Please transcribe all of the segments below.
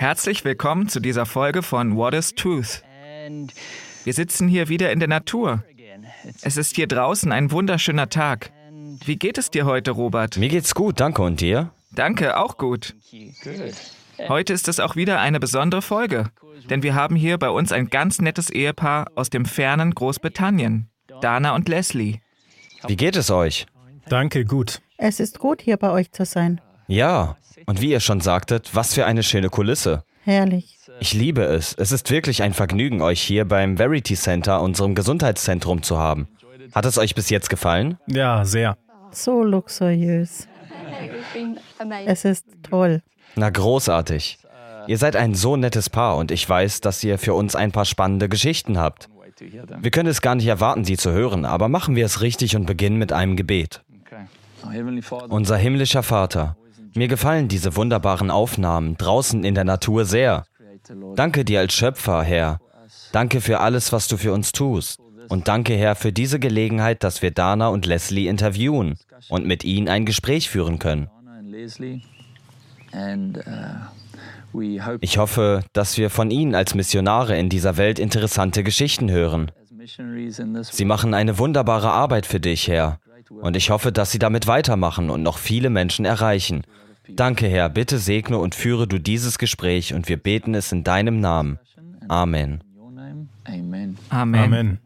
Herzlich willkommen zu dieser Folge von What is Truth? Wir sitzen hier wieder in der Natur. Es ist hier draußen ein wunderschöner Tag. Wie geht es dir heute, Robert? Mir geht's gut, danke. Und dir? Danke, auch gut. Heute ist es auch wieder eine besondere Folge, denn wir haben hier bei uns ein ganz nettes Ehepaar aus dem fernen Großbritannien, Dana und Leslie. Wie geht es euch? Danke, gut. Es ist gut, hier bei euch zu sein. Ja, und wie ihr schon sagtet, was für eine schöne Kulisse. Herrlich. Ich liebe es. Es ist wirklich ein Vergnügen, euch hier beim Verity Center, unserem Gesundheitszentrum, zu haben. Hat es euch bis jetzt gefallen? Ja, sehr. So luxuriös. Es ist toll. Na, großartig. Ihr seid ein so nettes Paar und ich weiß, dass ihr für uns ein paar spannende Geschichten habt. Wir können es gar nicht erwarten, sie zu hören, aber machen wir es richtig und beginnen mit einem Gebet. Unser himmlischer Vater, mir gefallen diese wunderbaren Aufnahmen draußen in der Natur sehr. Danke dir als Schöpfer, Herr. Danke für alles, was du für uns tust. Und danke, Herr, für diese Gelegenheit, dass wir Dana und Leslie interviewen und mit ihnen ein Gespräch führen können. Ich hoffe, dass wir von Ihnen als Missionare in dieser Welt interessante Geschichten hören. Sie machen eine wunderbare Arbeit für dich, Herr. Und ich hoffe, dass Sie damit weitermachen und noch viele Menschen erreichen. Danke, Herr. Bitte segne und führe du dieses Gespräch und wir beten es in deinem Namen. Amen. Amen. Amen.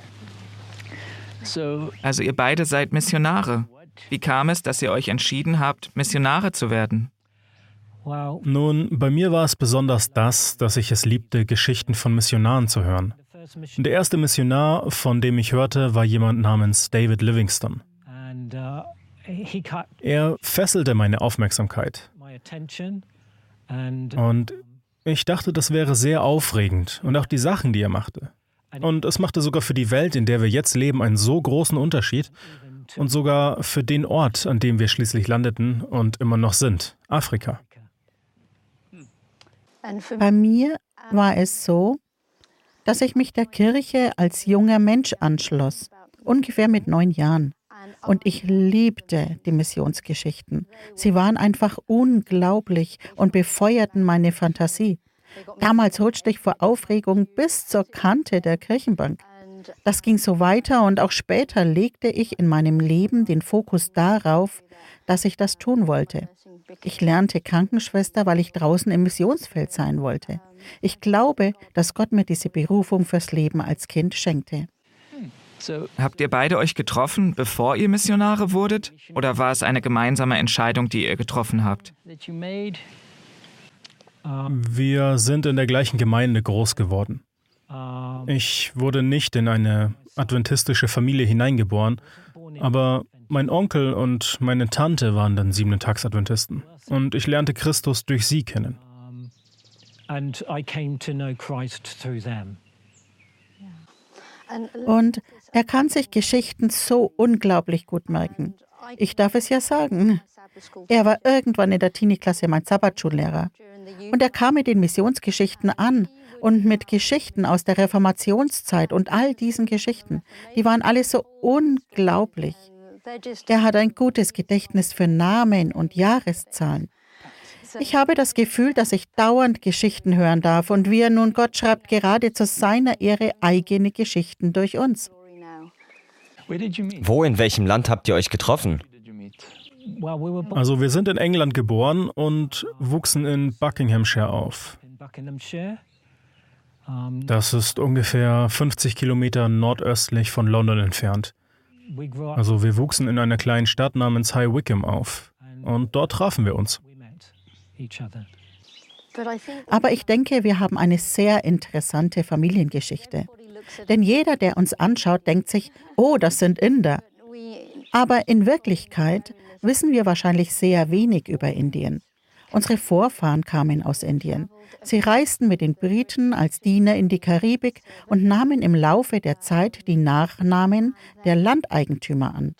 Also ihr beide seid Missionare. Wie kam es, dass ihr euch entschieden habt, Missionare zu werden? Nun, bei mir war es besonders das, dass ich es liebte, Geschichten von Missionaren zu hören. Der erste Missionar, von dem ich hörte, war jemand namens David Livingstone. Er fesselte meine Aufmerksamkeit. Und ich dachte, das wäre sehr aufregend und auch die Sachen, die er machte. Und es machte sogar für die Welt, in der wir jetzt leben, einen so großen Unterschied und sogar für den Ort, an dem wir schließlich landeten und immer noch sind, Afrika. Bei mir war es so, dass ich mich der Kirche als junger Mensch anschloss, ungefähr mit 9 Jahren. Und ich liebte die Missionsgeschichten. Sie waren einfach unglaublich und befeuerten meine Fantasie. Damals rutschte ich vor Aufregung bis zur Kante der Kirchenbank. Das ging so weiter und auch später legte ich in meinem Leben den Fokus darauf, dass ich das tun wollte. Ich lernte Krankenschwester, weil ich draußen im Missionsfeld sein wollte. Ich glaube, dass Gott mir diese Berufung fürs Leben als Kind schenkte. Habt ihr beide euch getroffen, bevor ihr Missionare wurdet? Oder war es eine gemeinsame Entscheidung, die ihr getroffen habt? Wir sind in der gleichen Gemeinde groß geworden. Ich wurde nicht in eine adventistische Familie hineingeboren, aber mein Onkel und meine Tante waren dann Siebentags-Adventisten. Und ich lernte Christus durch sie kennen. Und er kann sich Geschichten so unglaublich gut merken. Ich darf es ja sagen. Er war irgendwann in der Teenie-Klasse mein Sabbatschullehrer. Und er kam mit den Missionsgeschichten an und mit Geschichten aus der Reformationszeit und all diesen Geschichten. Die waren alle so unglaublich. Er hat ein gutes Gedächtnis für Namen und Jahreszahlen. Ich habe das Gefühl, dass ich dauernd Geschichten hören darf und wir nun, Gott schreibt gerade zu seiner Ehre eigene Geschichten durch uns. Wo, in welchem Land habt ihr euch getroffen? Also wir sind in England geboren und wuchsen in Buckinghamshire auf. Das ist ungefähr 50 Kilometer nordöstlich von London entfernt. Also wir wuchsen in einer kleinen Stadt namens High Wycombe auf. Und dort trafen wir uns. Aber ich denke, wir haben eine sehr interessante Familiengeschichte. Denn jeder, der uns anschaut, denkt sich, oh, das sind Inder. Aber in Wirklichkeit wissen wir wahrscheinlich sehr wenig über Indien. Unsere Vorfahren kamen aus Indien. Sie reisten mit den Briten als Diener in die Karibik und nahmen im Laufe der Zeit die Nachnamen der Landeigentümer an.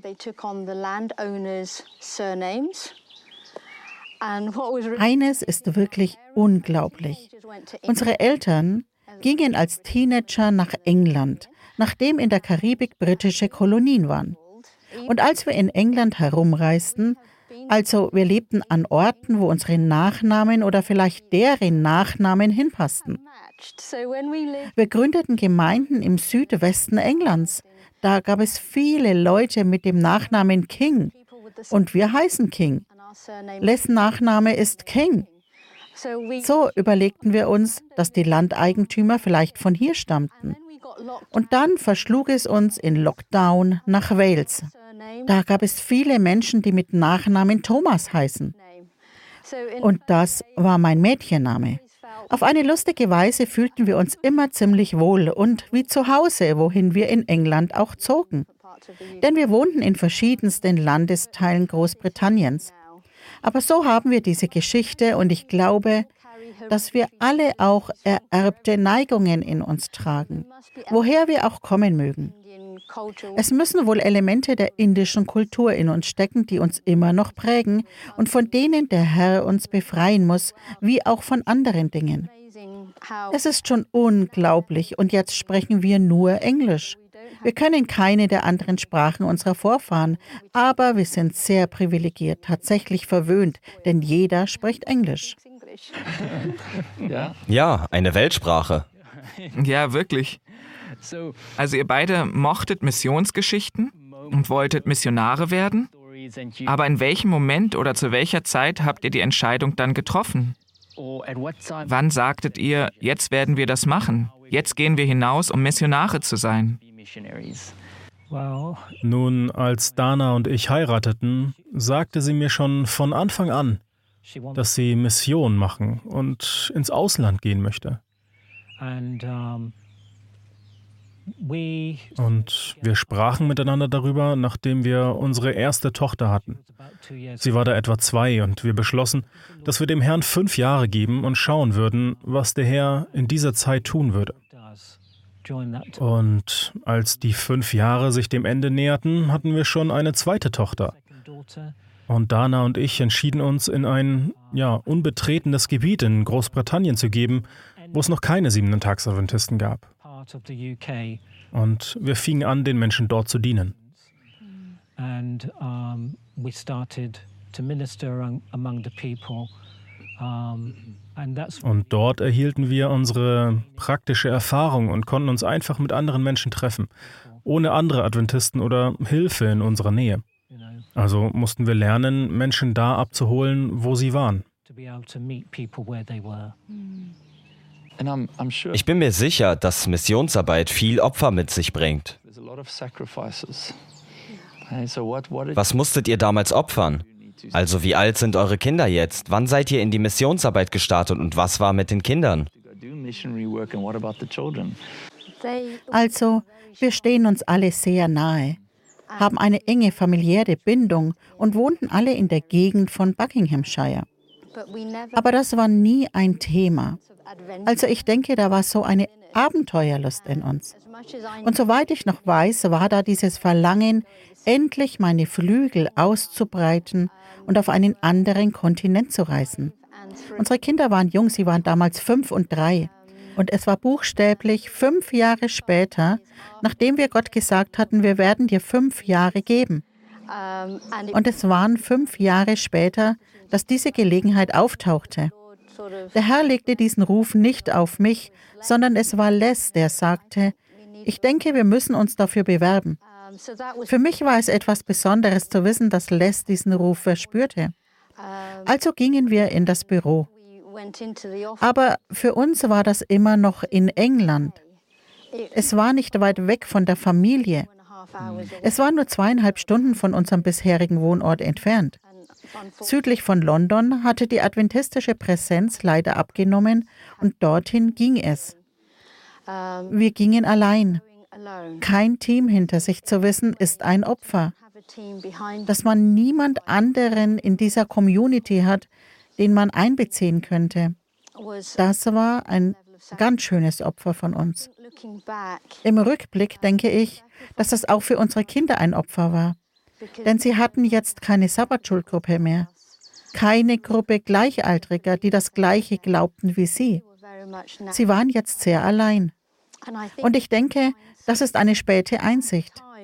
Eines ist wirklich unglaublich. Unsere Eltern gingen als Teenager nach England, nachdem in der Karibik britische Kolonien waren. Und als wir in England herumreisten, Also wir lebten an Orten, wo unsere Nachnamen oder vielleicht deren Nachnamen hinpassten. Wir gründeten Gemeinden im Südwesten Englands. Da gab es viele Leute mit dem Nachnamen King. Und wir heißen King. Les Nachname ist King. So überlegten wir uns, dass die Landeigentümer vielleicht von hier stammten. Und dann verschlug es uns in Lockdown nach Wales. Da gab es viele Menschen, die mit Nachnamen Thomas heißen. Und das war mein Mädchenname. Auf eine lustige Weise fühlten wir uns immer ziemlich wohl und wie zu Hause, wohin wir in England auch zogen. Denn wir wohnten in verschiedensten Landesteilen Großbritanniens. Aber so haben wir diese Geschichte und ich glaube, dass wir alle auch ererbte Neigungen in uns tragen, woher wir auch kommen mögen. Es müssen wohl Elemente der indischen Kultur in uns stecken, die uns immer noch prägen und von denen der Herr uns befreien muss, wie auch von anderen Dingen. Es ist schon unglaublich und jetzt sprechen wir nur Englisch. Wir können keine der anderen Sprachen unserer Vorfahren, aber wir sind sehr privilegiert, tatsächlich verwöhnt, denn jeder spricht Englisch. Ja, eine Weltsprache. Ja, wirklich. Also ihr beide mochtet Missionsgeschichten und wolltet Missionare werden, aber in welchem Moment oder zu welcher Zeit habt ihr die Entscheidung dann getroffen? Wann sagtet ihr, jetzt werden wir das machen, jetzt gehen wir hinaus, um Missionare zu sein? Nun, als Dana und ich heirateten, sagte sie mir schon von Anfang an, dass sie Mission machen und ins Ausland gehen möchte. Und wir sprachen miteinander darüber, nachdem wir unsere erste Tochter hatten. Sie war da etwa 2 und wir beschlossen, dass wir dem Herrn 5 Jahre geben und schauen würden, was der Herr in dieser Zeit tun würde. Und als die 5 Jahre sich dem Ende näherten, hatten wir schon eine zweite Tochter. Und Dana und ich entschieden uns, in ein unbetretenes Gebiet in Großbritannien zu geben, wo es noch keine 7-Tags-Adventisten gab. Und wir fingen an, den Menschen dort zu dienen. Und dort erhielten wir unsere praktische Erfahrung und konnten uns einfach mit anderen Menschen treffen, ohne andere Adventisten oder Hilfe in unserer Nähe. Also mussten wir lernen, Menschen da abzuholen, wo sie waren. Ich bin mir sicher, dass Missionsarbeit viel Opfer mit sich bringt. Was musstet ihr damals opfern? Also wie alt sind eure Kinder jetzt? Wann seid ihr in die Missionsarbeit gestartet und was war mit den Kindern? Also, wir stehen uns alle sehr nahe, haben eine enge familiäre Bindung und wohnten alle in der Gegend von Buckinghamshire. Aber das war nie ein Thema. Also ich denke, da war so eine Abenteuerlust in uns. Und soweit ich noch weiß, war da dieses Verlangen, endlich meine Flügel auszubreiten und auf einen anderen Kontinent zu reisen. Unsere Kinder waren jung, sie waren damals 5 und 3. Und es war buchstäblich 5 Jahre später, nachdem wir Gott gesagt hatten, wir werden dir 5 Jahre geben. Und es waren 5 Jahre später, dass diese Gelegenheit auftauchte. Der Herr legte diesen Ruf nicht auf mich, sondern es war Les, der sagte, ich denke, wir müssen uns dafür bewerben. Für mich war es etwas Besonderes zu wissen, dass Les diesen Ruf verspürte. Also gingen wir in das Büro. Aber für uns war das immer noch in England. Es war nicht weit weg von der Familie. Es war nur 2,5 Stunden von unserem bisherigen Wohnort entfernt. Südlich von London hatte die adventistische Präsenz leider abgenommen und dorthin ging es. Wir gingen allein. Kein Team hinter sich zu wissen, ist ein Opfer. Dass man niemand anderen in dieser Community hat, den man einbeziehen könnte. Das war ein ganz schönes Opfer von uns. Im Rückblick denke ich, dass das auch für unsere Kinder ein Opfer war. Denn sie hatten jetzt keine Sabbatschulgruppe mehr. Keine Gruppe Gleichaltriger, die das Gleiche glaubten wie sie. Sie waren jetzt sehr allein. Und ich denke, das ist eine späte Einsicht.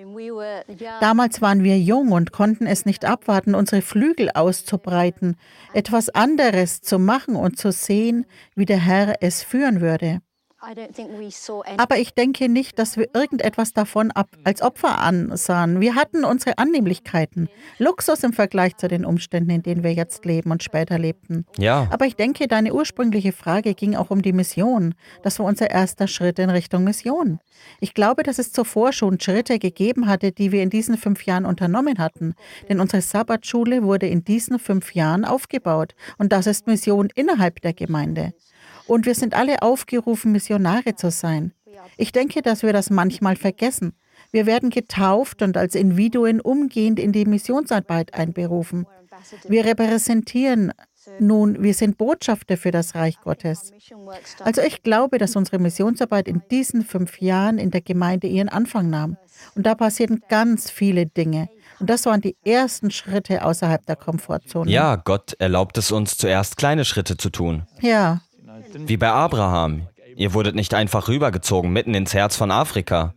Damals waren wir jung und konnten es nicht abwarten, unsere Flügel auszubreiten, etwas anderes zu machen und zu sehen, wie der Herr es führen würde. Aber ich denke nicht, dass wir irgendetwas davon als Opfer ansahen. Wir hatten unsere Annehmlichkeiten. Luxus im Vergleich zu den Umständen, in denen wir jetzt leben und später lebten. Ja. Aber ich denke, deine ursprüngliche Frage ging auch um die Mission. Das war unser erster Schritt in Richtung Mission. Ich glaube, dass es zuvor schon Schritte gegeben hatte, die wir in diesen 5 Jahren unternommen hatten. Denn unsere Sabbatschule wurde in diesen 5 Jahren aufgebaut. Und das ist Mission innerhalb der Gemeinde. Und wir sind alle aufgerufen, Missionare zu sein. Ich denke, dass wir das manchmal vergessen. Wir werden getauft und als Individuen umgehend in die Missionsarbeit einberufen. Wir repräsentieren nun, wir sind Botschafter für das Reich Gottes. Also ich glaube, dass unsere Missionsarbeit in diesen 5 Jahren in der Gemeinde ihren Anfang nahm. Und da passierten ganz viele Dinge. Und das waren die ersten Schritte außerhalb der Komfortzone. Ja, Gott erlaubt es uns zuerst kleine Schritte zu tun. Ja. Wie bei Abraham. Ihr wurdet nicht einfach rübergezogen, mitten ins Herz von Afrika.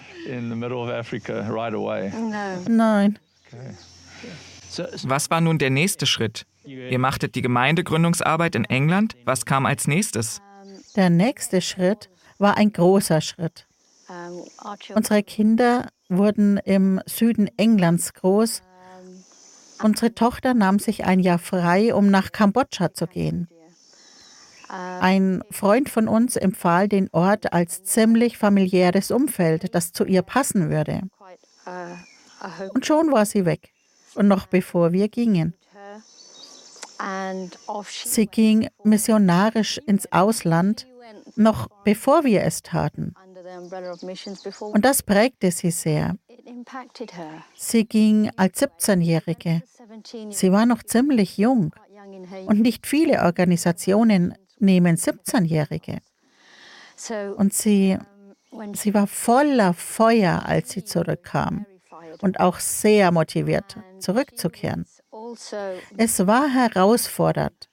Nein. Was war nun der nächste Schritt? Ihr machtet die Gemeindegründungsarbeit in England. Was kam als nächstes? Der nächste Schritt war ein großer Schritt. Unsere Kinder wurden im Süden Englands groß. Unsere Tochter nahm sich ein Jahr frei, um nach Kambodscha zu gehen. Ein Freund von uns empfahl den Ort als ziemlich familiäres Umfeld, das zu ihr passen würde. Und schon war sie weg. Und noch bevor wir gingen. Sie ging missionarisch ins Ausland, noch bevor wir es taten. Und das prägte sie sehr. Sie ging als 17-Jährige. Sie war noch ziemlich jung. Und nicht viele Organisationen nehmen 17-Jährige. Und sie war voller Feuer, als sie zurückkam. Und auch sehr motiviert, zurückzukehren. Es war herausfordernd.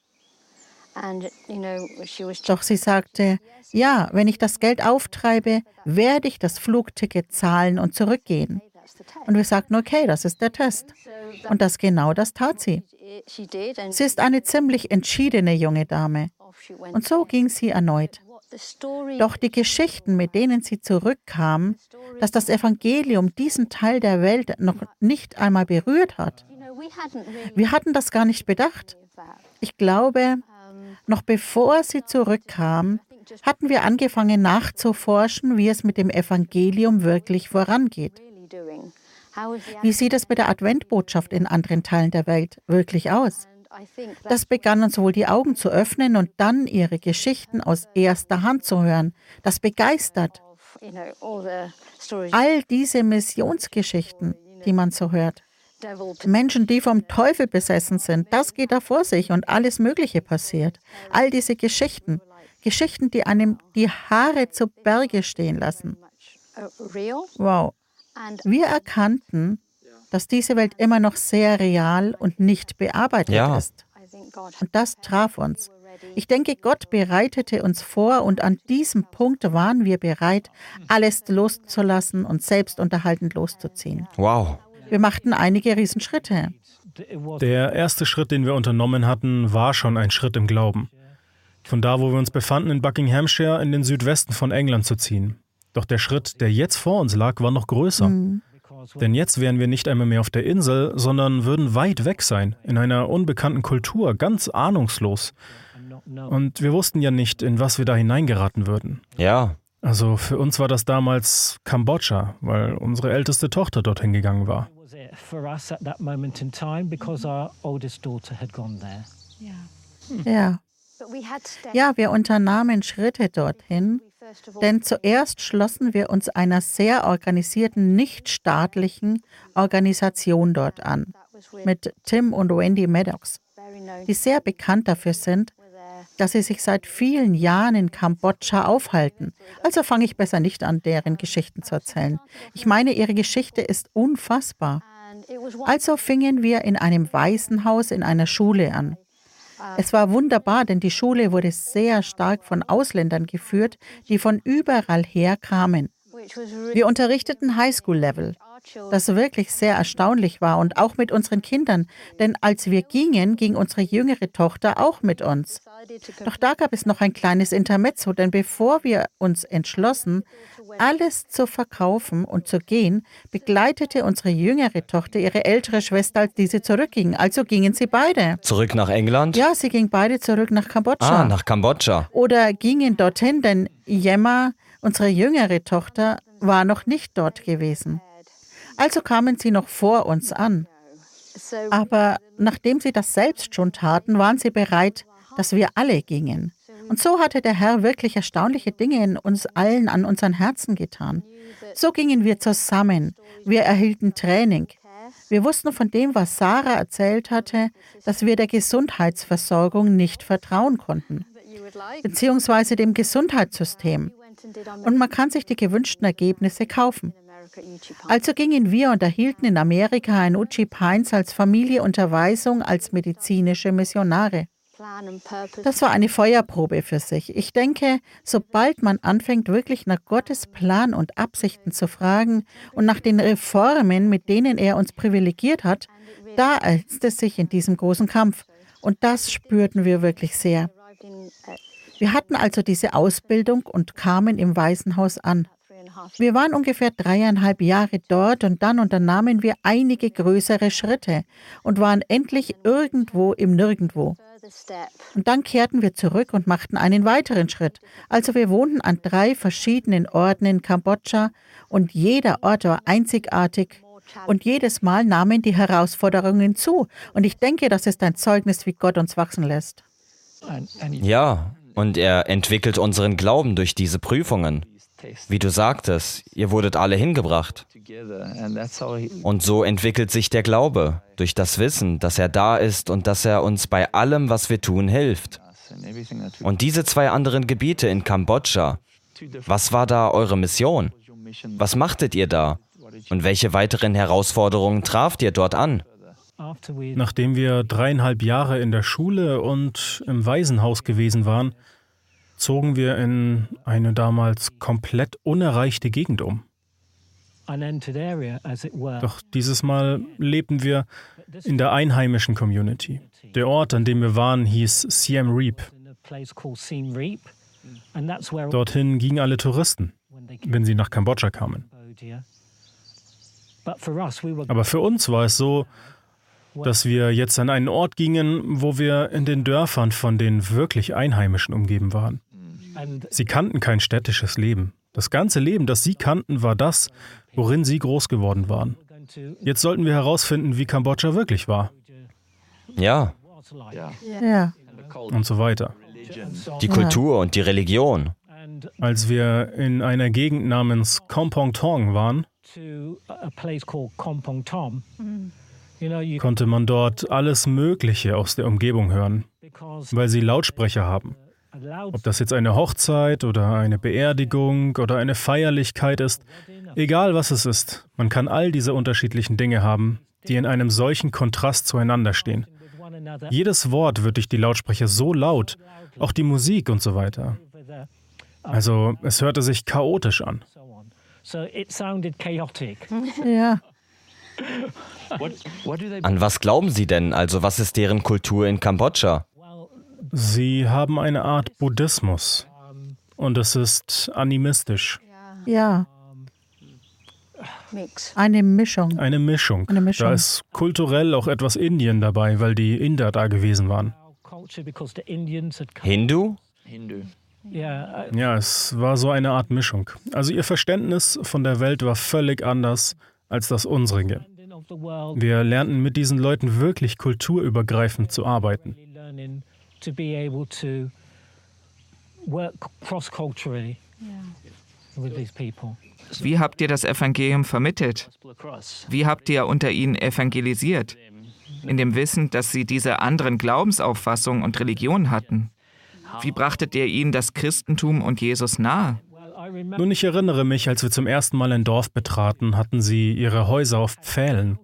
Doch sie sagte, ja, wenn ich das Geld auftreibe, werde ich das Flugticket zahlen und zurückgehen. Und wir sagten, okay, das ist der Test. Und das tat sie. Sie ist eine ziemlich entschiedene junge Dame. Und so ging sie erneut. Doch die Geschichten, mit denen sie zurückkam, dass das Evangelium diesen Teil der Welt noch nicht einmal berührt hat, wir hatten das gar nicht bedacht. Ich glaube, noch bevor sie zurückkam, hatten wir angefangen nachzuforschen, wie es mit dem Evangelium wirklich vorangeht. Wie sieht es mit der Adventbotschaft in anderen Teilen der Welt wirklich aus? Das begann uns wohl die Augen zu öffnen und dann ihre Geschichten aus erster Hand zu hören. Das begeistert. All diese Missionsgeschichten, die man so hört. Menschen, die vom Teufel besessen sind, das geht da vor sich und alles Mögliche passiert. All diese Geschichten, die einem die Haare zu Berge stehen lassen. Wow. Wir erkannten, dass diese Welt immer noch sehr real und nicht bearbeitet ist. Und das traf uns. Ich denke, Gott bereitete uns vor und an diesem Punkt waren wir bereit, alles loszulassen und selbstunterhaltend loszuziehen. Wow. Wir machten einige Riesenschritte. Der erste Schritt, den wir unternommen hatten, war schon ein Schritt im Glauben. Von da, wo wir uns befanden, in Buckinghamshire, in den Südwesten von England zu ziehen. Doch der Schritt, der jetzt vor uns lag, war noch größer. Denn jetzt wären wir nicht einmal mehr auf der Insel, sondern würden weit weg sein, in einer unbekannten Kultur, ganz ahnungslos. Und wir wussten ja nicht, in was wir da hineingeraten würden. Ja. Also für uns war das damals Kambodscha, weil unsere älteste Tochter dorthin gegangen war. Ja, wir unternahmen Schritte dorthin, denn zuerst schlossen wir uns einer sehr organisierten, nichtstaatlichen Organisation dort an, mit Tim und Wendy Maddox, die sehr bekannt dafür sind, dass sie sich seit vielen Jahren in Kambodscha aufhalten. Also fange ich besser nicht an, deren Geschichten zu erzählen. Ich meine, ihre Geschichte ist unfassbar. Also fingen wir in einem Waisenhaus in einer Schule an. Es war wunderbar, denn die Schule wurde sehr stark von Ausländern geführt, die von überall her kamen. Wir unterrichteten Highschool-Level, das wirklich sehr erstaunlich war und auch mit unseren Kindern, denn als wir gingen, ging unsere jüngere Tochter auch mit uns. Doch da gab es noch ein kleines Intermezzo, denn bevor wir uns entschlossen, alles zu verkaufen und zu gehen, begleitete unsere jüngere Tochter ihre ältere Schwester, als diese zurückging. Also gingen sie beide. Zurück nach England? Ja, sie gingen beide zurück nach Kambodscha. Ah, nach Kambodscha. Oder gingen dorthin, denn Yemma, unsere jüngere Tochter, war noch nicht dort gewesen. Also kamen sie noch vor uns an. Aber nachdem sie das selbst schon taten, waren sie bereit, dass wir alle gingen. Und so hatte der Herr wirklich erstaunliche Dinge in uns allen an unseren Herzen getan. So gingen wir zusammen. Wir erhielten Training. Wir wussten von dem, was Sarah erzählt hatte, dass wir der Gesundheitsversorgung nicht vertrauen konnten, beziehungsweise dem Gesundheitssystem. Und man kann sich die gewünschten Ergebnisse kaufen. Also gingen wir und erhielten in Amerika in Uchi Pines als Familie Unterweisung als medizinische Missionare. Das war eine Feuerprobe für sich. Ich denke, sobald man anfängt, wirklich nach Gottes Plan und Absichten zu fragen und nach den Reformen, mit denen er uns privilegiert hat, da erhitzt es sich in diesem großen Kampf. Und das spürten wir wirklich sehr. Wir hatten also diese Ausbildung und kamen im Waisenhaus an. Wir waren ungefähr 3,5 Jahre dort und dann unternahmen wir einige größere Schritte und waren endlich irgendwo im Nirgendwo. Und dann kehrten wir zurück und machten einen weiteren Schritt. Also wir wohnten an 3 verschiedenen Orten in Kambodscha und jeder Ort war einzigartig und jedes Mal nahmen die Herausforderungen zu. Und ich denke, das ist ein Zeugnis, wie Gott uns wachsen lässt. Ja, und er entwickelt unseren Glauben durch diese Prüfungen. Wie du sagtest, ihr wurdet alle hingebracht. Und so entwickelt sich der Glaube, durch das Wissen, dass er da ist und dass er uns bei allem, was wir tun, hilft. Und diese 2 anderen Gebiete in Kambodscha, was war da eure Mission? Was machtet ihr da? Und welche weiteren Herausforderungen traft ihr dort an? Nachdem wir 3,5 Jahre in der Schule und im Waisenhaus gewesen waren, zogen wir in eine damals komplett unerreichte Gegend um. Doch dieses Mal lebten wir in der einheimischen Community. Der Ort, an dem wir waren, hieß Siem Reap. Dorthin gingen alle Touristen, wenn sie nach Kambodscha kamen. Aber für uns war es so, dass wir jetzt an einen Ort gingen, wo wir in den Dörfern von den wirklich Einheimischen umgeben waren. Sie kannten kein städtisches Leben. Das ganze Leben, das sie kannten, war das, worin sie groß geworden waren. Jetzt sollten wir herausfinden, wie Kambodscha wirklich war. Ja. Ja. Und so weiter. Die Kultur und die Religion. Als wir in einer Gegend namens Kompong Thong waren, konnte man dort alles Mögliche aus der Umgebung hören, weil sie Lautsprecher haben. Ob das jetzt eine Hochzeit oder eine Beerdigung oder eine Feierlichkeit ist, egal was es ist, man kann all diese unterschiedlichen Dinge haben, die in einem solchen Kontrast zueinander stehen. Jedes Wort wird durch die Lautsprecher so laut, auch die Musik und so weiter. Also es hörte sich chaotisch an. Ja. An was glauben Sie denn? Also was ist deren Kultur in Kambodscha? Sie haben eine Art Buddhismus und es ist animistisch. Ja. Eine Mischung. Eine Mischung. Da ist kulturell auch etwas Indien dabei, weil die Inder da gewesen waren. Hindu? Ja, es war so eine Art Mischung. Also ihr Verständnis von der Welt war völlig anders als das unsere. Wir lernten mit diesen Leuten wirklich kulturübergreifend zu arbeiten. Wie habt ihr das Evangelium vermittelt? Wie habt ihr unter ihnen evangelisiert? In dem Wissen, dass sie diese anderen Glaubensauffassungen und Religionen hatten. Wie brachtet ihr ihnen das Christentum und Jesus nahe? Nun, ich erinnere mich, als wir zum ersten Mal ein Dorf betraten, hatten sie ihre Häuser auf Pfählen.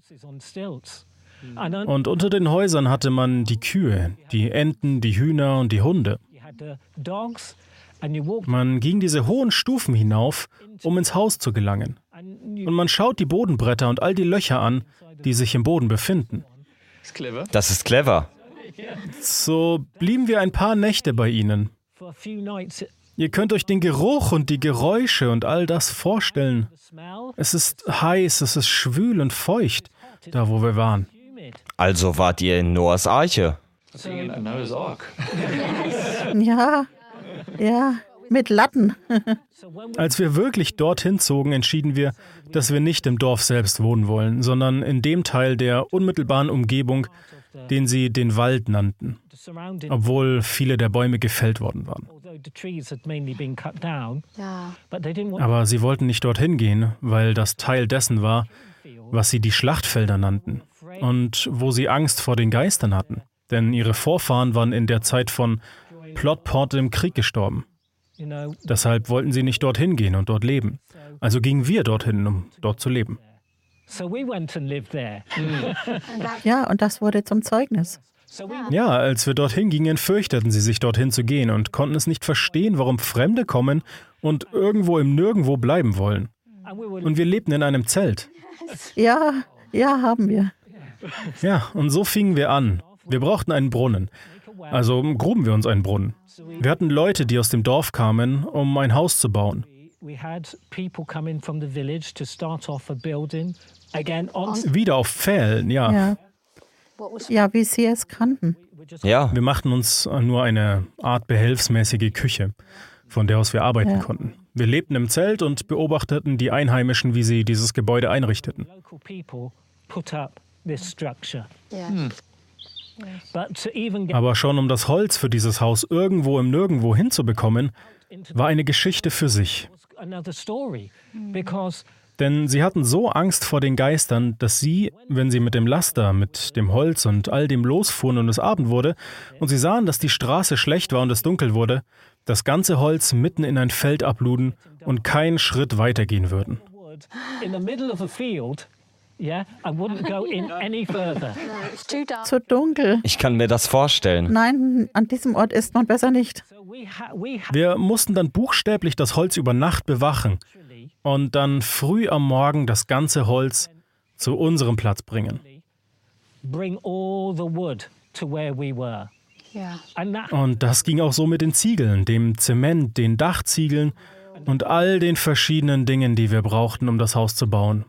Und unter den Häusern hatte man die Kühe, die Enten, die Hühner und die Hunde. Man ging diese hohen Stufen hinauf, um ins Haus zu gelangen. Und man schaut die Bodenbretter und all die Löcher an, die sich im Boden befinden. Das ist clever. So blieben wir ein paar Nächte bei ihnen. Ihr könnt euch den Geruch und die Geräusche und all das vorstellen. Es ist heiß, es ist schwül und feucht, da wo wir waren. Also wart ihr in Noahs Arche. Ja, mit Latten. Als wir wirklich dorthin zogen, entschieden wir, dass wir nicht im Dorf selbst wohnen wollen, sondern in dem Teil der unmittelbaren Umgebung, den sie den Wald nannten, obwohl viele der Bäume gefällt worden waren. Aber sie wollten nicht dorthin gehen, weil das Teil dessen war, was sie die Schlachtfelder nannten und wo sie Angst vor den Geistern hatten. Denn ihre Vorfahren waren in der Zeit von Plotport im Krieg gestorben. Deshalb wollten sie nicht dorthin gehen und dort leben. Also gingen wir dorthin, um dort zu leben. Ja, und das wurde zum Zeugnis. Ja, als wir dorthin gingen, fürchteten sie sich, dorthin zu gehen und konnten es nicht verstehen, warum Fremde kommen und irgendwo im Nirgendwo bleiben wollen. Und wir lebten in einem Zelt. Ja, haben wir. Ja, und so fingen wir an. Wir brauchten einen Brunnen. Also gruben wir uns einen Brunnen. Wir hatten Leute, die aus dem Dorf kamen, um ein Haus zu bauen. Wieder auf Pfählen, ja. Ja, wie sie es kannten. Ja. Wir machten uns nur eine Art behelfsmäßige Küche, von der aus wir arbeiten konnten. Wir lebten im Zelt und beobachteten die Einheimischen, wie sie dieses Gebäude einrichteten. Aber schon um das Holz für dieses Haus irgendwo im Nirgendwo hinzubekommen, war eine Geschichte für sich. Denn sie hatten so Angst vor den Geistern, dass sie, wenn sie mit dem Laster, mit dem Holz und all dem losfuhren und es Abend wurde und sie sahen, dass die Straße schlecht war und es dunkel wurde, das ganze Holz mitten in ein Feld abluden und keinen Schritt weitergehen würden. Zu dunkel. Ich kann mir das vorstellen. Nein, an diesem Ort ist man besser nicht. Wir mussten dann buchstäblich das Holz über Nacht bewachen und dann früh am Morgen das ganze Holz zu unserem Platz bringen. Und das ging auch so mit den Ziegeln, dem Zement, den Dachziegeln und all den verschiedenen Dingen, die wir brauchten, um das Haus zu bauen.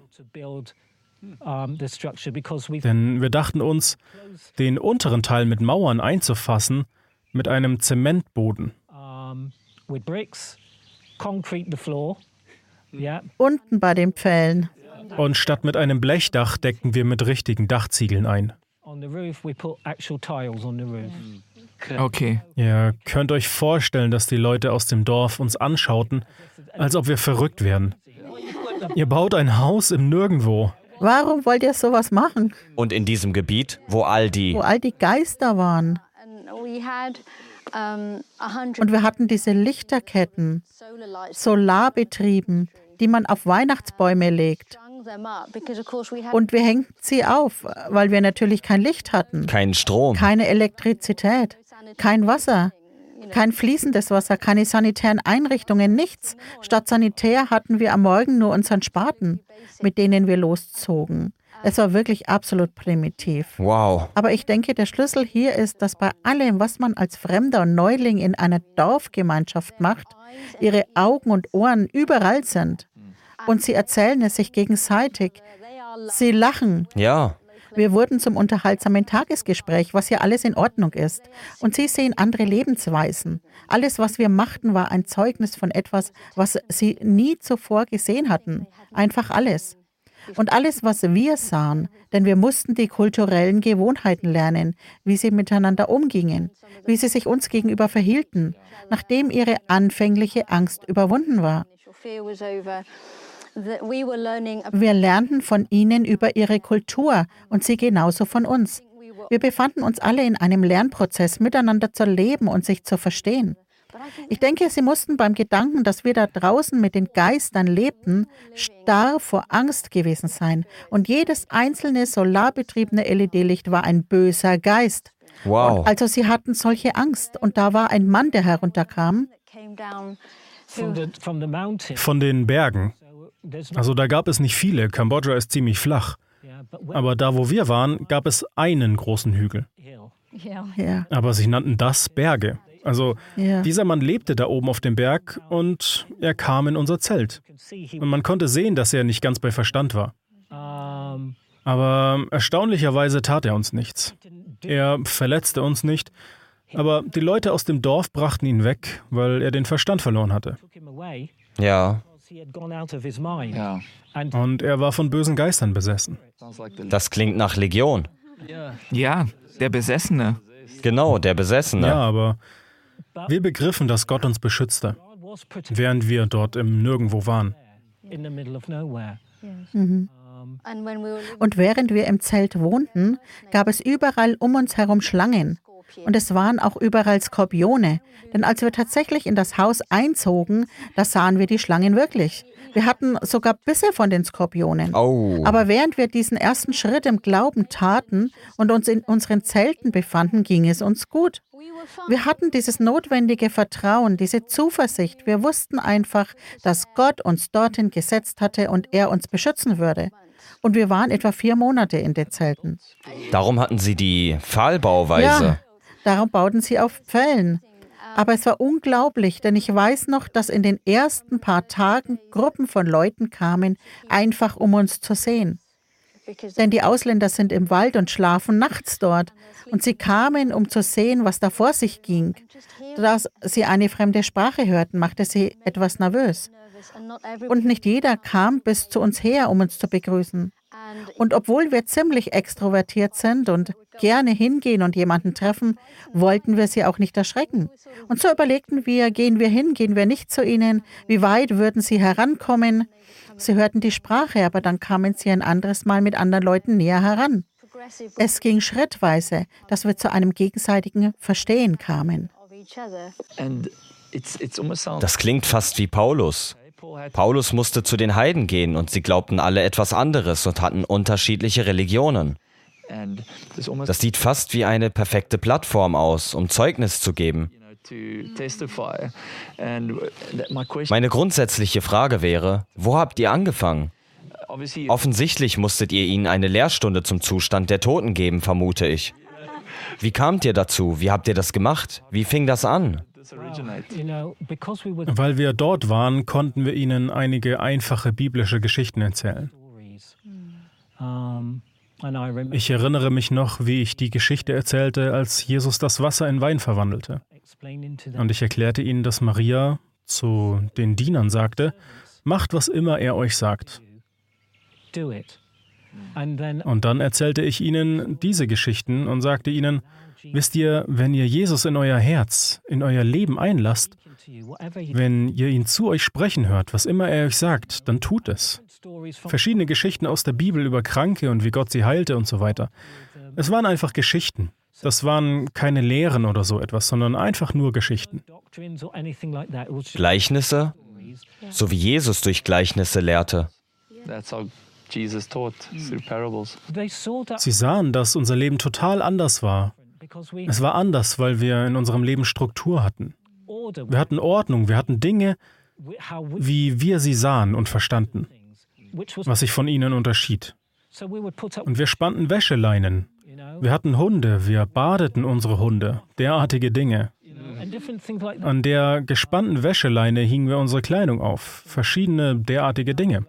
Denn wir dachten uns, den unteren Teil mit Mauern einzufassen, mit einem Zementboden. Unten bei den Pfählen. Und statt mit einem Blechdach deckten wir mit richtigen Dachziegeln ein. Okay. Ihr könnt euch vorstellen, dass die Leute aus dem Dorf uns anschauten, als ob wir verrückt wären. Ihr baut ein Haus im Nirgendwo. Warum wollt ihr sowas machen? Und in diesem Gebiet, wo all die Geister waren. Und wir hatten diese Lichterketten, solarbetrieben, die man auf Weihnachtsbäume legt. Und wir hängten sie auf, weil wir natürlich kein Licht hatten. Kein Strom. Keine Elektrizität, kein Wasser, kein fließendes Wasser, keine sanitären Einrichtungen, nichts. Statt Sanitär hatten wir am Morgen nur unseren Spaten, mit denen wir loszogen. Es war wirklich absolut primitiv. Wow. Aber ich denke, der Schlüssel hier ist, dass bei allem, was man als Fremder und Neuling in einer Dorfgemeinschaft macht, ihre Augen und Ohren überall sind. Und sie erzählen es sich gegenseitig. Sie lachen. Ja. Wir wurden zum unterhaltsamen Tagesgespräch, was ja alles in Ordnung ist. Und sie sehen andere Lebensweisen. Alles, was wir machten, war ein Zeugnis von etwas, was sie nie zuvor gesehen hatten. Einfach alles. Und alles, was wir sahen, denn wir mussten die kulturellen Gewohnheiten lernen, wie sie miteinander umgingen, wie sie sich uns gegenüber verhielten, nachdem ihre anfängliche Angst überwunden war. Wir lernten von ihnen über ihre Kultur und sie genauso von uns. Wir befanden uns alle in einem Lernprozess, miteinander zu leben und sich zu verstehen. Ich denke, sie mussten beim Gedanken, dass wir da draußen mit den Geistern lebten, starr vor Angst gewesen sein. Und jedes einzelne solarbetriebene LED-Licht war ein böser Geist. Wow. Und also sie hatten solche Angst. Und da war ein Mann, der herunterkam. Von den Bergen. Also da gab es nicht viele. Kambodscha ist ziemlich flach. Aber da, wo wir waren, gab es einen großen Hügel. Ja. Aber sie nannten das Berge. Also Ja. dieser Mann lebte da oben auf dem Berg und er kam in unser Zelt. Und man konnte sehen, dass er nicht ganz bei Verstand war. Aber erstaunlicherweise tat er uns nichts. Er verletzte uns nicht, aber die Leute aus dem Dorf brachten ihn weg, weil er den Verstand verloren hatte. Ja, Und er war von bösen Geistern besessen. das klingt nach Legion. Ja, der Besessene. Genau, der Besessene. Ja, aber wir begriffen, dass Gott uns beschützte, während wir dort im Nirgendwo waren. Und während wir im Zelt wohnten, gab es überall um uns herum Schlangen. Und es waren auch überall Skorpione. Denn als wir tatsächlich in das Haus einzogen, da sahen wir die Schlangen wirklich. Wir hatten sogar Bisse von den Skorpionen. Oh. Aber während wir diesen ersten Schritt im Glauben taten und uns in unseren Zelten befanden, ging es uns gut. Wir hatten dieses notwendige Vertrauen, diese Zuversicht. Wir wussten einfach, dass Gott uns dorthin gesetzt hatte und er uns beschützen würde. Und wir waren etwa 4 Monate in den Zelten. Darum hatten sie die Pfahlbauweise. Ja, darum bauten sie auf Pfählen. Aber es war unglaublich, denn ich weiß noch, dass in den ersten paar Tagen Gruppen von Leuten kamen, einfach um uns zu sehen. Denn die Ausländer sind im Wald und schlafen nachts dort. Und sie kamen, um zu sehen, was da vor sich ging. Dass sie eine fremde Sprache hörten, machte sie etwas nervös. Und nicht jeder kam bis zu uns her, um uns zu begrüßen. Und obwohl wir ziemlich extrovertiert sind und gerne hingehen und jemanden treffen, wollten wir sie auch nicht erschrecken. Und so überlegten wir, gehen wir hin, gehen wir nicht zu ihnen, wie weit würden sie herankommen. Sie hörten die Sprache, aber dann kamen sie ein anderes Mal mit anderen Leuten näher heran. Es ging schrittweise, dass wir zu einem gegenseitigen Verstehen kamen. Das klingt fast wie Paulus. Paulus musste zu den Heiden gehen und sie glaubten alle etwas anderes und hatten unterschiedliche Religionen. Das sieht fast wie eine perfekte Plattform aus, um Zeugnis zu geben. Meine grundsätzliche Frage wäre, wo habt ihr angefangen? Offensichtlich musstet ihr ihnen eine Lehrstunde zum Zustand der Toten geben, vermute ich. Wie kamt ihr dazu? Wie habt ihr das gemacht? Wie fing das an? Weil wir dort waren, konnten wir ihnen einige einfache biblische Geschichten erzählen. Ich erinnere mich noch, wie ich die Geschichte erzählte, als Jesus das Wasser in Wein verwandelte. Und ich erklärte ihnen, dass Maria zu den Dienern sagte, macht, was immer er euch sagt. Und dann erzählte ich ihnen diese Geschichten und sagte ihnen, wisst ihr, wenn ihr Jesus in euer Herz, in euer Leben einlasst, wenn ihr ihn zu euch sprechen hört, was immer er euch sagt, dann tut es. Verschiedene Geschichten aus der Bibel über Kranke und wie Gott sie heilte und so weiter. Es waren einfach Geschichten. Das waren keine Lehren oder so etwas, sondern einfach nur Geschichten. Gleichnisse? So wie Jesus durch Gleichnisse lehrte. Sie sahen, dass unser Leben total anders war. Es war anders, weil wir in unserem Leben Struktur hatten. Wir hatten Ordnung, wir hatten Dinge, wie wir sie sahen und verstanden, was sich von ihnen unterschied. Und wir spannten Wäscheleinen. Wir hatten Hunde, wir badeten unsere Hunde, derartige Dinge. An der gespannten Wäscheleine hingen wir unsere Kleidung auf, verschiedene derartige Dinge.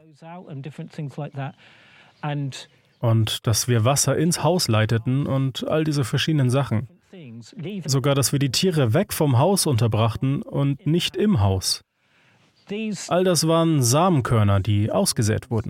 Und dass wir Wasser ins Haus leiteten und all diese verschiedenen Sachen. Sogar, dass wir die Tiere weg vom Haus unterbrachten und nicht im Haus. All das waren Samenkörner, die ausgesät wurden.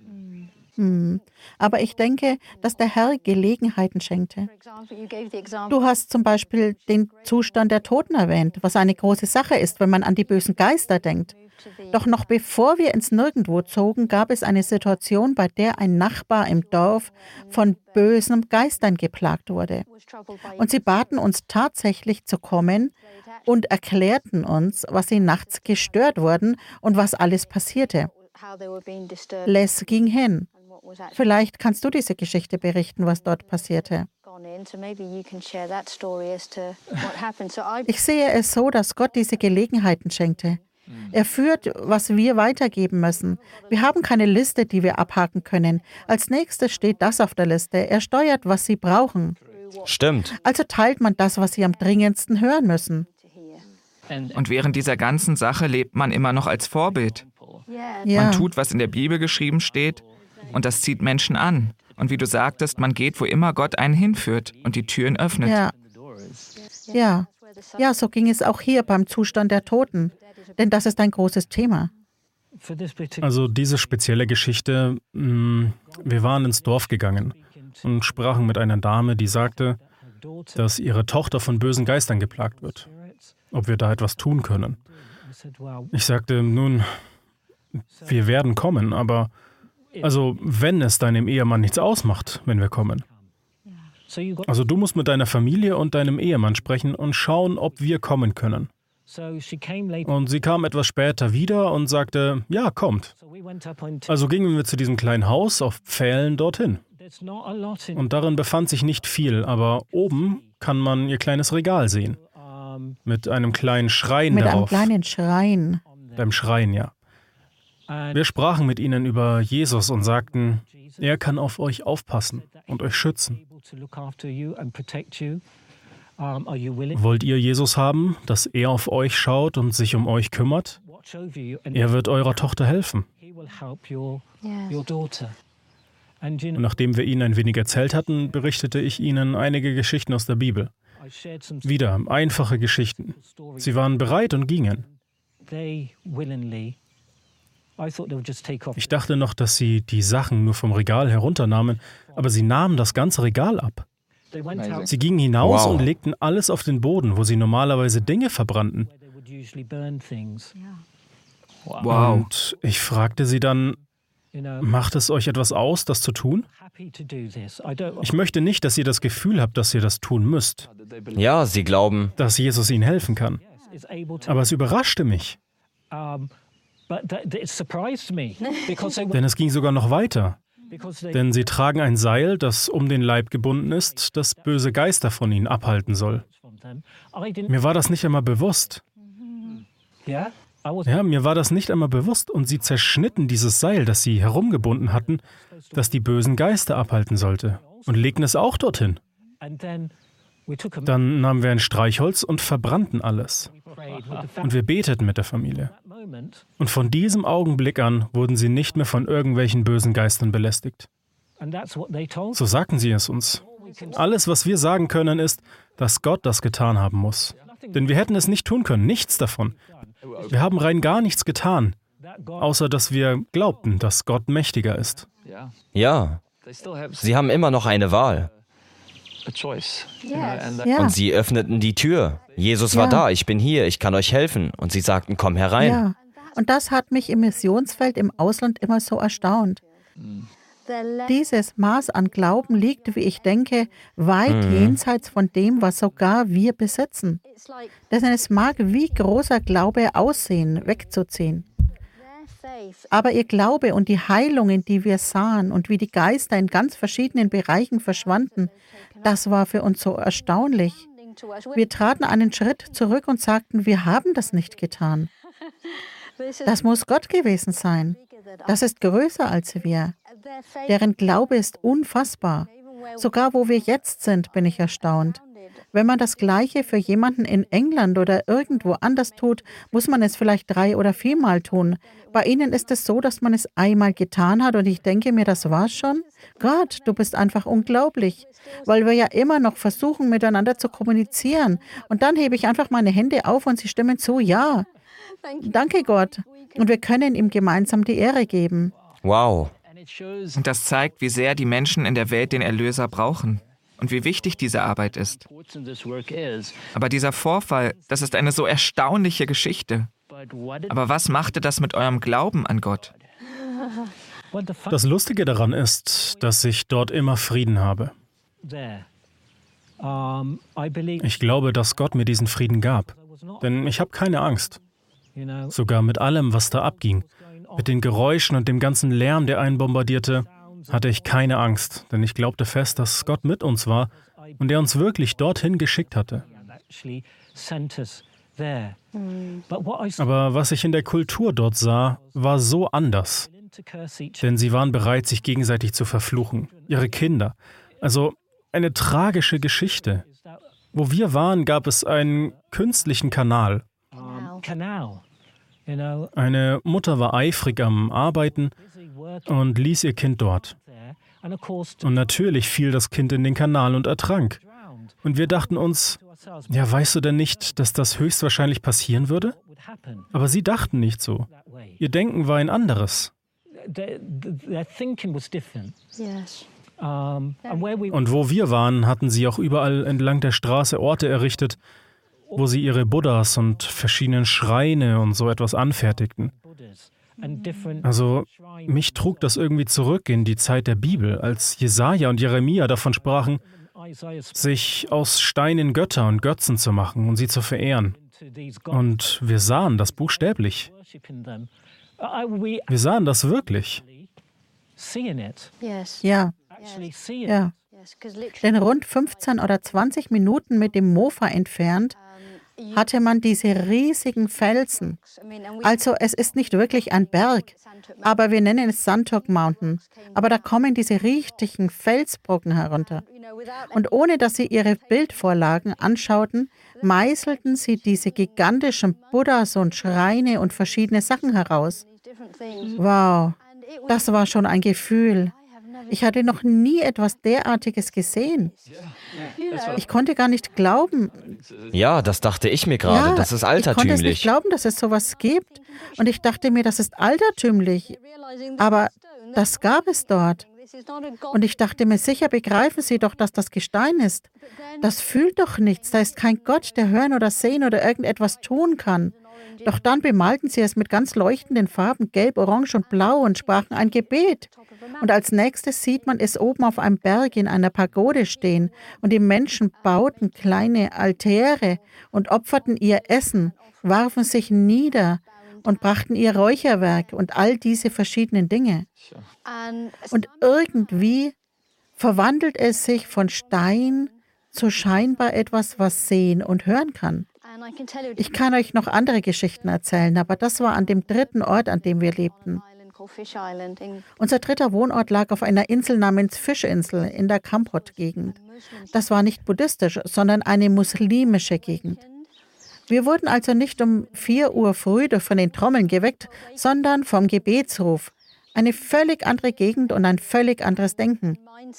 Aber ich denke, dass der Herr Gelegenheiten schenkte. Du hast zum Beispiel den Zustand der Toten erwähnt, was eine große Sache ist, wenn man an die bösen Geister denkt. Doch noch bevor wir ins Nirgendwo zogen, gab es eine Situation, bei der ein Nachbar im Dorf von bösen Geistern geplagt wurde. Und sie baten uns tatsächlich zu kommen und erklärten uns, was sie nachts gestört wurden und was alles passierte. Les ging hin. Vielleicht kannst du diese Geschichte berichten, was dort passierte. Ich sehe es so, dass Gott diese Gelegenheiten schenkte. Er führt, was wir weitergeben müssen. Wir haben keine Liste, die wir abhaken können. Als nächstes steht das auf der Liste. Er steuert, was sie brauchen. Stimmt. Also teilt man das, was sie am dringendsten hören müssen. Und während dieser ganzen Sache lebt man immer noch als Vorbild. Ja. Man tut, was in der Bibel geschrieben steht, und das zieht Menschen an. Und wie du sagtest, man geht, wo immer Gott einen hinführt und die Türen öffnet. Ja, so ging es auch hier beim Zustand der Toten. Denn das ist ein großes Thema. Also diese spezielle Geschichte, wir waren ins Dorf gegangen und sprachen mit einer Dame, die sagte, dass ihre Tochter von bösen Geistern geplagt wird. Ob wir da etwas tun können. Ich sagte, nun, wir werden kommen, aber also wenn es deinem Ehemann nichts ausmacht, wenn wir kommen. Also du musst mit deiner Familie und deinem Ehemann sprechen und schauen, ob wir kommen können. Und sie kam etwas später wieder und sagte, ja, kommt. Also gingen wir zu diesem kleinen Haus auf Pfählen dorthin. Und darin befand sich nicht viel, aber oben kann man ihr kleines Regal sehen. Mit einem kleinen Schrein darauf. Mit einem kleinen Schrein. Beim Schrein, ja. Wir sprachen mit ihnen über Jesus und sagten, er kann auf euch aufpassen und euch schützen. Wollt ihr Jesus haben, dass er auf euch schaut und sich um euch kümmert? Er wird eurer Tochter helfen. Und nachdem wir ihnen ein wenig erzählt hatten, berichtete ich ihnen einige Geschichten aus der Bibel. Wieder einfache Geschichten. Sie waren bereit und gingen. Ich dachte noch, dass sie die Sachen nur vom Regal herunternahmen, aber sie nahmen das ganze Regal ab. Sie gingen hinaus und legten alles auf den Boden, wo sie normalerweise Dinge verbrannten. Wow. Und ich fragte sie dann, macht es euch etwas aus, das zu tun? Ich möchte nicht, dass ihr das Gefühl habt, dass ihr das tun müsst. Ja, sie glauben, dass Jesus ihnen helfen kann. Aber es überraschte mich. Denn es ging sogar noch weiter. Denn sie tragen ein Seil, das um den Leib gebunden ist, das böse Geister von ihnen abhalten soll. Mir war das nicht einmal bewusst. Ja, mir war das nicht einmal bewusst. Und sie zerschnitten dieses Seil, das sie herumgebunden hatten, das die bösen Geister abhalten sollte, und legten es auch dorthin. Dann nahmen wir ein Streichholz und verbrannten alles. Und wir beteten mit der Familie. Und von diesem Augenblick an wurden sie nicht mehr von irgendwelchen bösen Geistern belästigt. So sagten sie es uns. Alles, was wir sagen können, ist, dass Gott das getan haben muss. Denn wir hätten es nicht tun können, nichts davon. Wir haben rein gar nichts getan, außer dass wir glaubten, dass Gott mächtiger ist. ja, sie haben immer noch eine Wahl. Ja. Und sie öffneten die Tür. Jesus war da, ich bin hier, ich kann euch helfen. Und sie sagten, komm herein. Ja, und das hat mich im Missionsfeld im Ausland immer so erstaunt. Dieses Maß an Glauben liegt, wie ich denke, weit jenseits von dem, was sogar wir besitzen. Denn es mag wie großer Glaube aussehen, wegzuziehen. Aber ihr Glaube und die Heilungen, die wir sahen und wie die Geister in ganz verschiedenen Bereichen verschwanden, das war für uns so erstaunlich. Wir traten einen Schritt zurück und sagten, wir haben das nicht getan. Das muss Gott gewesen sein. Das ist größer als wir. Deren Glaube ist unfassbar. Sogar wo wir jetzt sind, bin ich erstaunt. Wenn man das Gleiche für jemanden in England oder irgendwo anders tut, muss man es vielleicht 3- oder 4-mal tun. Bei Ihnen ist es so, dass man es einmal getan hat und ich denke mir, das war's schon. Gott, du bist einfach unglaublich, weil wir ja immer noch versuchen, miteinander zu kommunizieren. Und dann hebe ich einfach meine Hände auf und sie stimmen zu, ja. Danke Gott. Und wir können ihm gemeinsam die Ehre geben. Wow. Und das zeigt, wie sehr die Menschen in der Welt den Erlöser brauchen und wie wichtig diese Arbeit ist. Aber dieser Vorfall, das ist eine so erstaunliche Geschichte. Aber was machte das mit eurem Glauben an Gott? Das Lustige daran ist, dass ich dort immer Frieden habe. Ich glaube, dass Gott mir diesen Frieden gab. Denn ich habe keine Angst. Sogar mit allem, was da abging, mit den Geräuschen und dem ganzen Lärm, der einen bombardierte, hatte ich keine Angst, denn ich glaubte fest, dass Gott mit uns war und er uns wirklich dorthin geschickt hatte. Aber was ich in der Kultur dort sah, war so anders. Denn sie waren bereit, sich gegenseitig zu verfluchen. Ihre Kinder. Also eine tragische Geschichte. Wo wir waren, gab es einen künstlichen Kanal. Eine Mutter war eifrig am Arbeiten und ließ ihr Kind dort. Und natürlich fiel das Kind in den Kanal und ertrank. Und wir dachten uns, ja, weißt du denn nicht, dass das höchstwahrscheinlich passieren würde? Aber sie dachten nicht so. Ihr Denken war ein anderes. Und wo wir waren, hatten sie auch überall entlang der Straße Orte errichtet, wo sie ihre Buddhas und verschiedenen Schreine und so etwas anfertigten. Also, mich trug das irgendwie zurück in die Zeit der Bibel, als Jesaja und Jeremia davon sprachen, sich aus Steinen Götter und Götzen zu machen und sie zu verehren. Und wir sahen das buchstäblich. Wir sahen das wirklich. Ja. Ja. Denn rund 15 oder 20 Minuten mit dem Mofa entfernt hatte man diese riesigen Felsen. Also es ist nicht wirklich ein Berg, aber wir nennen es Santok Mountain. Aber da kommen diese richtigen Felsbrocken herunter. Und ohne dass sie ihre Bildvorlagen anschauten, meißelten sie diese gigantischen Buddhas und Schreine und verschiedene Sachen heraus. Wow, das war schon ein Gefühl. Ich hatte noch nie etwas derartiges gesehen. Ich konnte gar nicht glauben. Ja, das dachte ich mir gerade. Das ist altertümlich. Ich konnte es nicht glauben, dass es sowas gibt. Und ich dachte mir, das ist altertümlich. Aber das gab es dort. Und ich dachte mir, sicher begreifen Sie doch, dass das Gestein ist. Das fühlt doch nichts. Da ist kein Gott, der hören oder sehen oder irgendetwas tun kann. Doch dann bemalten sie es mit ganz leuchtenden Farben, gelb, orange und blau, und sprachen ein Gebet. Und als nächstes sieht man es oben auf einem Berg in einer Pagode stehen. Und die Menschen bauten kleine Altäre und opferten ihr Essen, warfen sich nieder und brachten ihr Räucherwerk und all diese verschiedenen Dinge. Und irgendwie verwandelt es sich von Stein zu scheinbar etwas, was sehen und hören kann. Ich kann euch noch andere Geschichten erzählen, aber das war an dem dritten Ort, an dem wir lebten. Unser dritter Wohnort lag auf einer Insel namens Fischinsel in der Kampot-Gegend. Das war nicht buddhistisch, sondern eine muslimische Gegend. Wir wurden also nicht um 4 Uhr früh von den Trommeln geweckt, sondern vom Gebetsruf. Eine völlig andere Gegend und ein völlig anderes Denken.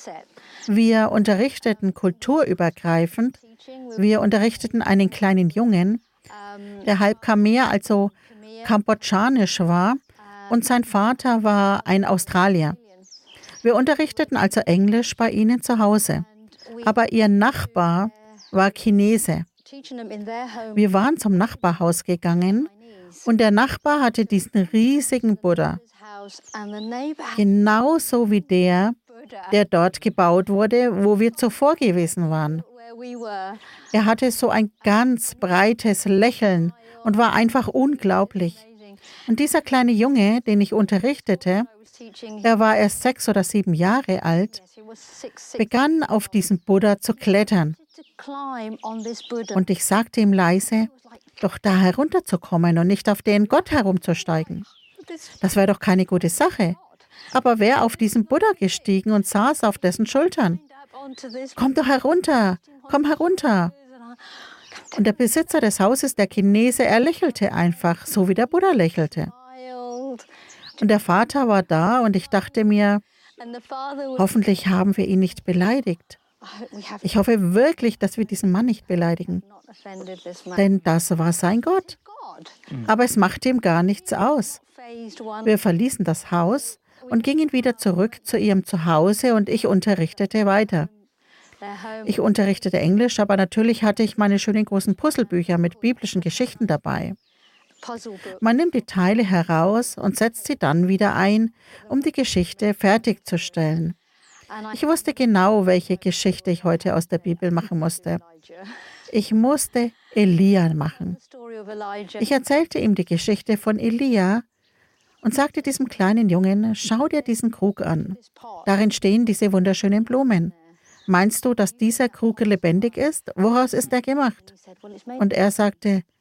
Wir unterrichteten kulturübergreifend. Wir unterrichteten einen kleinen Jungen, der halb Khmer, also kambodschanisch war, und sein Vater war ein Australier. Wir unterrichteten also Englisch bei ihnen zu Hause. Aber ihr Nachbar war Chinese. Wir waren zum Nachbarhaus gegangen und der Nachbar hatte diesen riesigen Buddha. Genauso wie der dort gebaut wurde, wo wir zuvor gewesen waren. Er hatte so ein ganz breites Lächeln und war einfach unglaublich. Und dieser kleine Junge, den ich unterrichtete, er war erst 6 oder 7 Jahre alt, begann auf diesen Buddha zu klettern. Und ich sagte ihm leise, doch da herunterzukommen und nicht auf den Gott herumzusteigen. Das wäre doch keine gute Sache. Aber wer auf diesen Buddha gestiegen und saß auf dessen Schultern? Komm doch herunter, komm herunter. Und der Besitzer des Hauses, der Chinese, er lächelte einfach, so wie der Buddha lächelte. Und der Vater war da und ich dachte mir, hoffentlich haben wir ihn nicht beleidigt. Ich hoffe wirklich, dass wir diesen Mann nicht beleidigen. Denn das war sein Gott. Aber es machte ihm gar nichts aus. Wir verließen das Haus und gingen wieder zurück zu ihrem Zuhause und ich unterrichtete weiter. Ich unterrichtete Englisch, aber natürlich hatte ich meine schönen großen Puzzlebücher mit biblischen Geschichten dabei. Man nimmt die Teile heraus und setzt sie dann wieder ein, um die Geschichte fertigzustellen. Ich wusste genau, welche Geschichte ich heute aus der Bibel machen musste. Ich musste Elia machen. Ich erzählte ihm die Geschichte von Elia und sagte diesem kleinen Jungen, schau dir diesen Krug an. Darin stehen diese wunderschönen Blumen. Meinst du, dass dieser Krug lebendig ist? Woraus ist er gemacht? Und er sagte,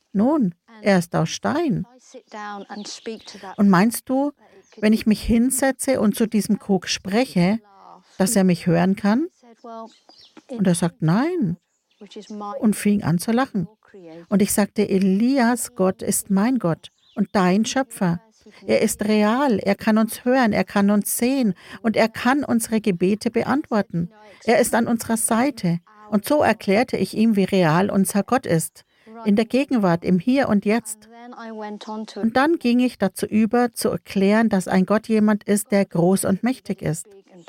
Nun, er ist aus Stein. Und meinst du, wenn ich mich hinsetze und zu diesem Krug spreche, dass er mich hören kann? Und er sagt, nein. Und fing an zu lachen. Und ich sagte, Elias, Gott ist mein Gott und dein Schöpfer. Er ist real, er kann uns hören, er kann uns sehen und er kann unsere Gebete beantworten. Er ist an unserer Seite. Und so erklärte ich ihm, wie real unser Gott ist. In der Gegenwart, im Hier und Jetzt. Und dann ging ich dazu über, zu erklären, dass ein Gott jemand ist, der groß und mächtig ist.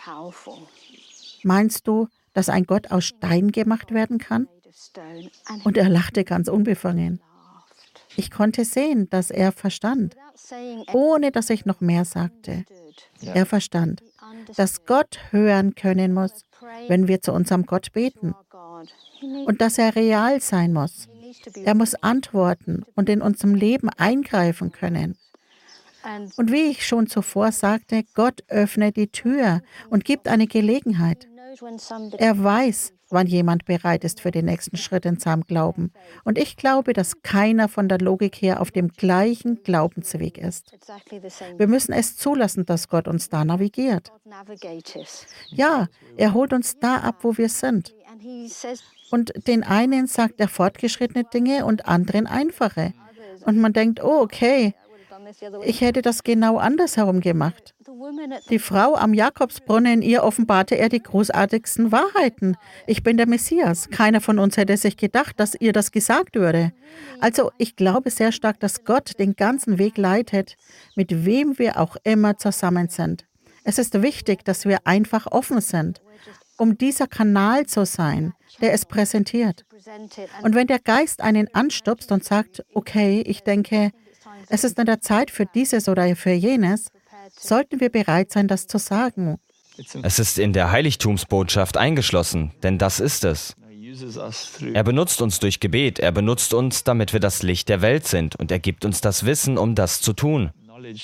Meinst du, dass ein Gott aus Stein gemacht werden kann? Und er lachte ganz unbefangen. Ich konnte sehen, dass er verstand, ohne dass ich noch mehr sagte. Er verstand, dass Gott hören können muss, wenn wir zu unserem Gott beten. Und dass er real sein muss. Er muss antworten und in unserem Leben eingreifen können. Und wie ich schon zuvor sagte, Gott öffnet die Tür und gibt eine Gelegenheit. Er weiß, wann jemand bereit ist für den nächsten Schritt in seinem Glauben. Und ich glaube, dass keiner von der Logik her auf dem gleichen Glaubensweg ist. Wir müssen es zulassen, dass Gott uns da navigiert. Ja, er holt uns da ab, wo wir sind. Und den einen sagt er fortgeschrittene Dinge und anderen einfache. Und man denkt, oh, okay, ich hätte das genau andersherum gemacht. Die Frau am Jakobsbrunnen, ihr offenbarte er die großartigsten Wahrheiten. Ich bin der Messias. Keiner von uns hätte sich gedacht, dass ihr das gesagt würde. Also ich glaube sehr stark, dass Gott den ganzen Weg leitet, mit wem wir auch immer zusammen sind. Es ist wichtig, dass wir einfach offen sind, um dieser Kanal zu sein, der es präsentiert. Und wenn der Geist einen anstupst und sagt, okay, ich denke, es ist an der Zeit für dieses oder für jenes, sollten wir bereit sein, das zu sagen. Es ist in der Heiligtumsbotschaft eingeschlossen, denn das ist es. Er benutzt uns durch Gebet, er benutzt uns, damit wir das Licht der Welt sind und er gibt uns das Wissen, um das zu tun.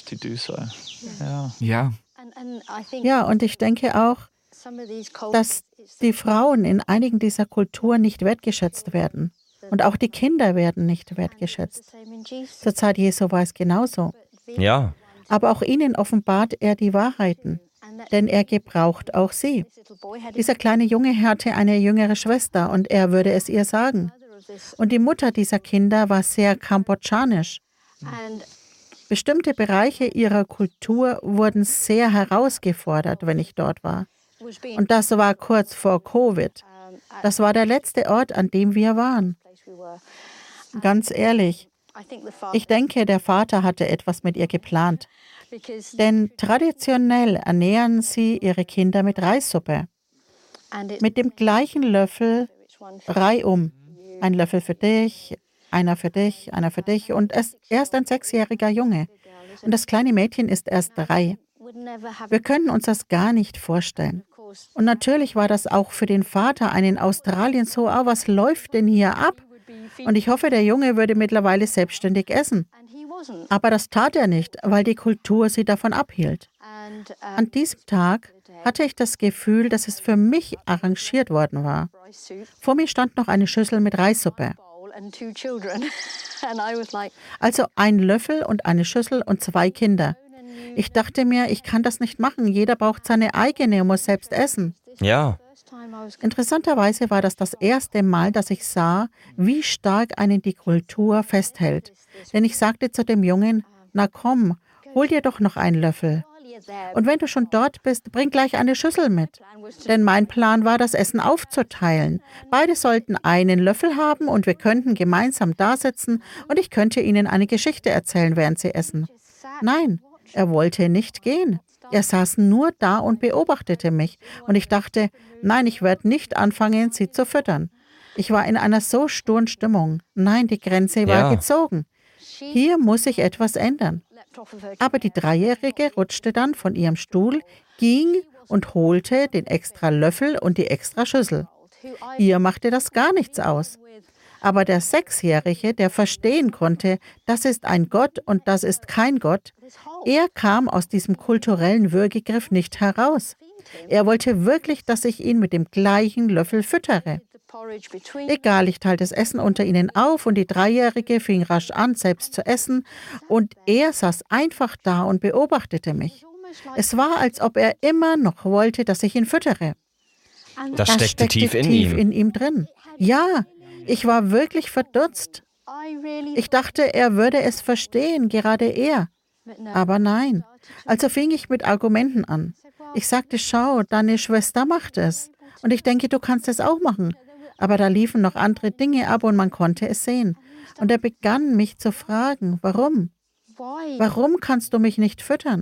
Ja. Ja, und ich denke auch, dass die Frauen in einigen dieser Kulturen nicht wertgeschätzt werden. Und auch die Kinder werden nicht wertgeschätzt. Zur Zeit Jesu war es genauso. Ja. Aber auch ihnen offenbart er die Wahrheiten, denn er gebraucht auch sie. Dieser kleine Junge hatte eine jüngere Schwester und er würde es ihr sagen. Und die Mutter dieser Kinder war sehr kambodschanisch. Bestimmte Bereiche ihrer Kultur wurden sehr herausgefordert, wenn ich dort war. Und das war kurz vor Covid. Das war der letzte Ort, an dem wir waren. Ganz ehrlich, ich denke, der Vater hatte etwas mit ihr geplant. Denn traditionell ernähren sie ihre Kinder mit Reissuppe. Mit dem gleichen Löffel reihum. Ein Löffel für dich, einer für dich, einer für dich. Und er ist ein 6-jähriger Junge. Und das kleine Mädchen ist erst 3. Wir können uns das gar nicht vorstellen. Und natürlich war das auch für den Vater in Australien so, was läuft denn hier ab? Und ich hoffe, der Junge würde mittlerweile selbstständig essen. Aber das tat er nicht, weil die Kultur sie davon abhielt. An diesem Tag hatte ich das Gefühl, dass es für mich arrangiert worden war. Vor mir stand noch eine Schüssel mit Reissuppe. Also ein Löffel und eine Schüssel und 2 Kinder. Ich dachte mir, ich kann das nicht machen. Jeder braucht seine eigene und muss selbst essen. Ja. Interessanterweise war das erste Mal, dass ich sah, wie stark einen die Kultur festhält. Denn ich sagte zu dem Jungen, na komm, hol dir doch noch einen Löffel. Und wenn du schon dort bist, bring gleich eine Schüssel mit. Denn mein Plan war, das Essen aufzuteilen. Beide sollten einen Löffel haben und wir könnten gemeinsam da sitzen und ich könnte ihnen eine Geschichte erzählen, während sie essen. Nein, er wollte nicht gehen. Er saß nur da und beobachtete mich. Und ich dachte, nein, ich werde nicht anfangen, sie zu füttern. Ich war in einer so sturen Stimmung. Nein, die Grenze war gezogen. Hier muss sich etwas ändern. Aber die 3-Jährige rutschte dann von ihrem Stuhl, ging und holte den extra Löffel und die extra Schüssel. Ihr machte das gar nichts aus. Aber der 6-Jährige, der verstehen konnte, das ist ein Gott und das ist kein Gott, er kam aus diesem kulturellen Würgegriff nicht heraus. Er wollte wirklich, dass ich ihn mit dem gleichen Löffel füttere. Egal, ich teilte das Essen unter ihnen auf und die Dreijährige fing rasch an, selbst zu essen. Und er saß einfach da und beobachtete mich. Es war, als ob er immer noch wollte, dass ich ihn füttere. Das steckte tief in ihm drin. Ja, ich war wirklich verdutzt. Ich dachte, er würde es verstehen, gerade er. Aber nein. Also fing ich mit Argumenten an. Ich sagte, schau, deine Schwester macht es. Und ich denke, du kannst es auch machen. Aber da liefen noch andere Dinge ab und man konnte es sehen. Und er begann mich zu fragen, warum? Warum kannst du mich nicht füttern?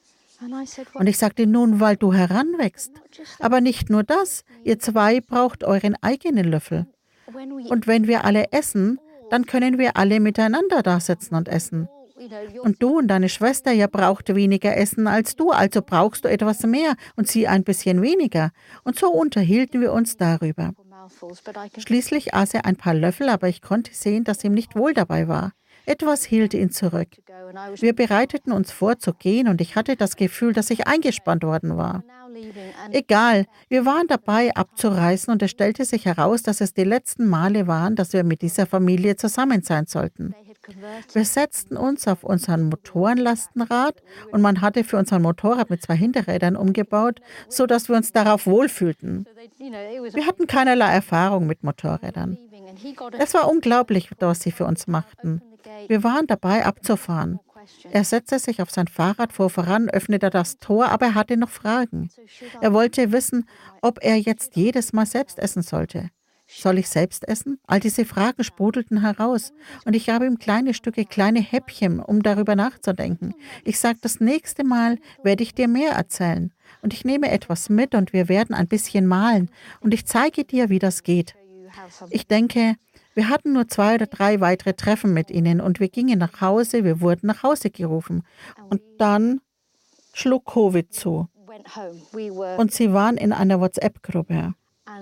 Und ich sagte, nun, weil du heranwächst. Aber nicht nur das, ihr zwei braucht euren eigenen Löffel. Und wenn wir alle essen, dann können wir alle miteinander da sitzen und essen. Und du und deine Schwester, ihr braucht weniger Essen als du, also brauchst du etwas mehr und sie ein bisschen weniger. Und so unterhielten wir uns darüber. Schließlich aß er ein paar Löffel, aber ich konnte sehen, dass ihm nicht wohl dabei war. Etwas hielt ihn zurück. Wir bereiteten uns vor zu gehen und ich hatte das Gefühl, dass ich eingespannt worden war. Egal, wir waren dabei abzureisen und es stellte sich heraus, dass es die letzten Male waren, dass wir mit dieser Familie zusammen sein sollten. Wir setzten uns auf unseren Motorenlastenrad und man hatte für unser Motorrad mit 2 Hinterrädern umgebaut, sodass wir uns darauf wohlfühlten. Wir hatten keinerlei Erfahrung mit Motorrädern. Es war unglaublich, was sie für uns machten. Wir waren dabei abzufahren. Er setzte sich auf sein Fahrrad, fuhr voran, öffnete das Tor, aber er hatte noch Fragen. Er wollte wissen, ob er jetzt jedes Mal selbst essen sollte. Soll ich selbst essen? All diese Fragen sprudelten heraus. Und ich gab ihm kleine Stücke, kleine Häppchen, um darüber nachzudenken. Ich sagte, das nächste Mal werde ich dir mehr erzählen. Und ich nehme etwas mit und wir werden ein bisschen malen. Und ich zeige dir, wie das geht. Ich denke, wir hatten nur 2 oder 3 weitere Treffen mit ihnen und wir gingen nach Hause, wir wurden nach Hause gerufen. Und dann schlug Covid zu. Und sie waren in einer WhatsApp-Gruppe.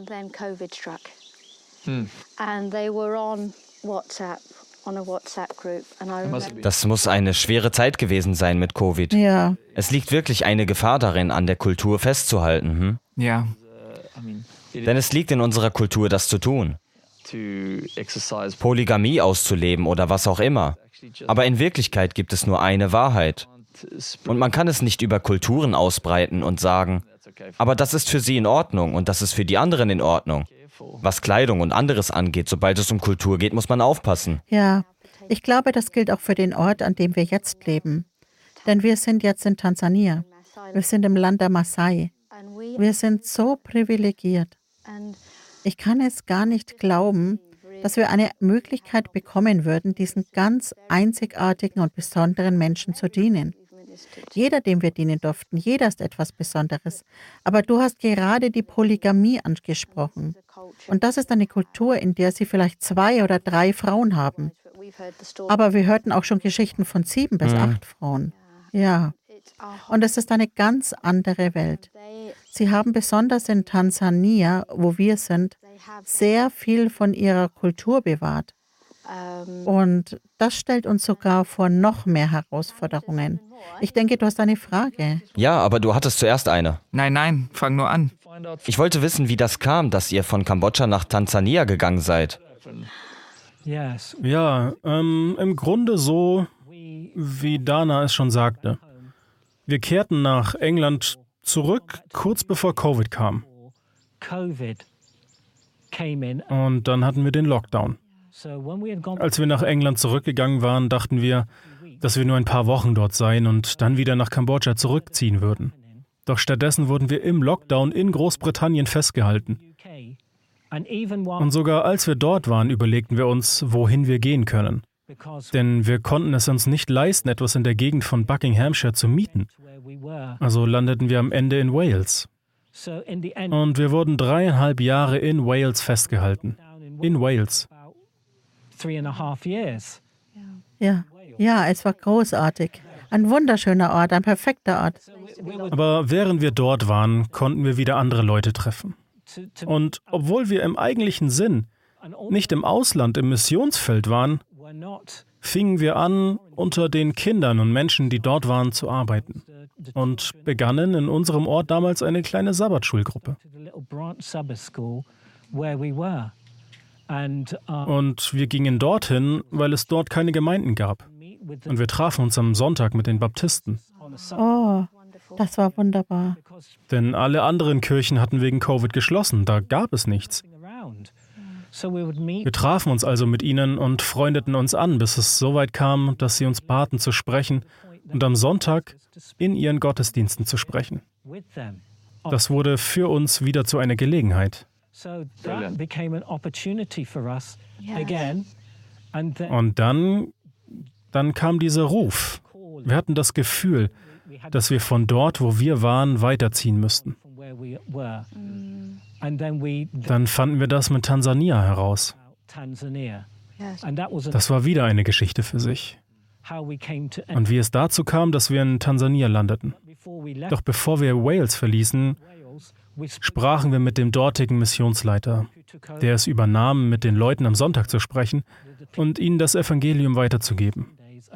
Das muss eine schwere Zeit gewesen sein mit Covid. Ja. Es liegt wirklich eine Gefahr darin, an der Kultur festzuhalten. Ja. Denn es liegt in unserer Kultur, das zu tun. Polygamie auszuleben oder was auch immer. Aber in Wirklichkeit gibt es nur eine Wahrheit. Und man kann es nicht über Kulturen ausbreiten und sagen, aber das ist für sie in Ordnung und das ist für die anderen in Ordnung. Was Kleidung und anderes angeht, sobald es um Kultur geht, muss man aufpassen. Ja, ich glaube, das gilt auch für den Ort, an dem wir jetzt leben. Denn wir sind jetzt in Tansania. Wir sind im Land der Maasai. Wir sind so privilegiert. Ich kann es gar nicht glauben, dass wir eine Möglichkeit bekommen würden, diesen ganz einzigartigen und besonderen Menschen zu dienen. Jeder, dem wir dienen durften, jeder ist etwas Besonderes. Aber du hast gerade die Polygamie angesprochen. Und das ist eine Kultur, in der sie vielleicht 2 oder 3 Frauen haben. Aber wir hörten auch schon Geschichten von 7 bis 8 Frauen. Ja. Und es ist eine ganz andere Welt. Sie haben besonders in Tansania, wo wir sind, sehr viel von ihrer Kultur bewahrt. Und das stellt uns sogar vor noch mehr Herausforderungen. Ich denke, du hast eine Frage. Ja, aber du hattest zuerst eine. Nein, fang nur an. Ich wollte wissen, wie das kam, dass ihr von Kambodscha nach Tansania gegangen seid. Ja, im Grunde so, wie Dana es schon sagte. Wir kehrten nach England zurück, kurz bevor Covid kam. Und dann hatten wir den Lockdown. Als wir nach England zurückgegangen waren, dachten wir, dass wir nur ein paar Wochen dort seien und dann wieder nach Kambodscha zurückziehen würden. Doch stattdessen wurden wir im Lockdown in Großbritannien festgehalten. Und sogar als wir dort waren, überlegten wir uns, wohin wir gehen können. Denn wir konnten es uns nicht leisten, etwas in der Gegend von Buckinghamshire zu mieten. Also landeten wir am Ende in Wales. Und wir wurden 3,5 Jahre in Wales festgehalten. In Wales. Ja, es war großartig. Ein wunderschöner Ort, ein perfekter Ort. Aber während wir dort waren, konnten wir wieder andere Leute treffen. Und obwohl wir im eigentlichen Sinn nicht im Ausland, im Missionsfeld waren, fingen wir an, unter den Kindern und Menschen, die dort waren, zu arbeiten. Und begannen in unserem Ort damals eine kleine Sabbatschulgruppe. Und wir gingen dorthin, weil es dort keine Gemeinden gab. Und wir trafen uns am Sonntag mit den Baptisten. Oh, das war wunderbar. Denn alle anderen Kirchen hatten wegen Covid geschlossen, da gab es nichts. Wir trafen uns also mit ihnen und freundeten uns an, bis es so weit kam, dass sie uns baten zu sprechen und am Sonntag in ihren Gottesdiensten zu sprechen. Das wurde für uns wieder zu einer Gelegenheit. Und dann kam dieser Ruf. Wir hatten das Gefühl, dass wir von dort, wo wir waren, weiterziehen müssten. Dann fanden wir das mit Tansania heraus. Das war wieder eine Geschichte für sich. Und wie es dazu kam, dass wir in Tansania landeten. Doch bevor wir Wales verließen, sprachen wir mit dem dortigen Missionsleiter, der es übernahm, mit den Leuten am Sonntag zu sprechen und ihnen das Evangelium weiterzugeben.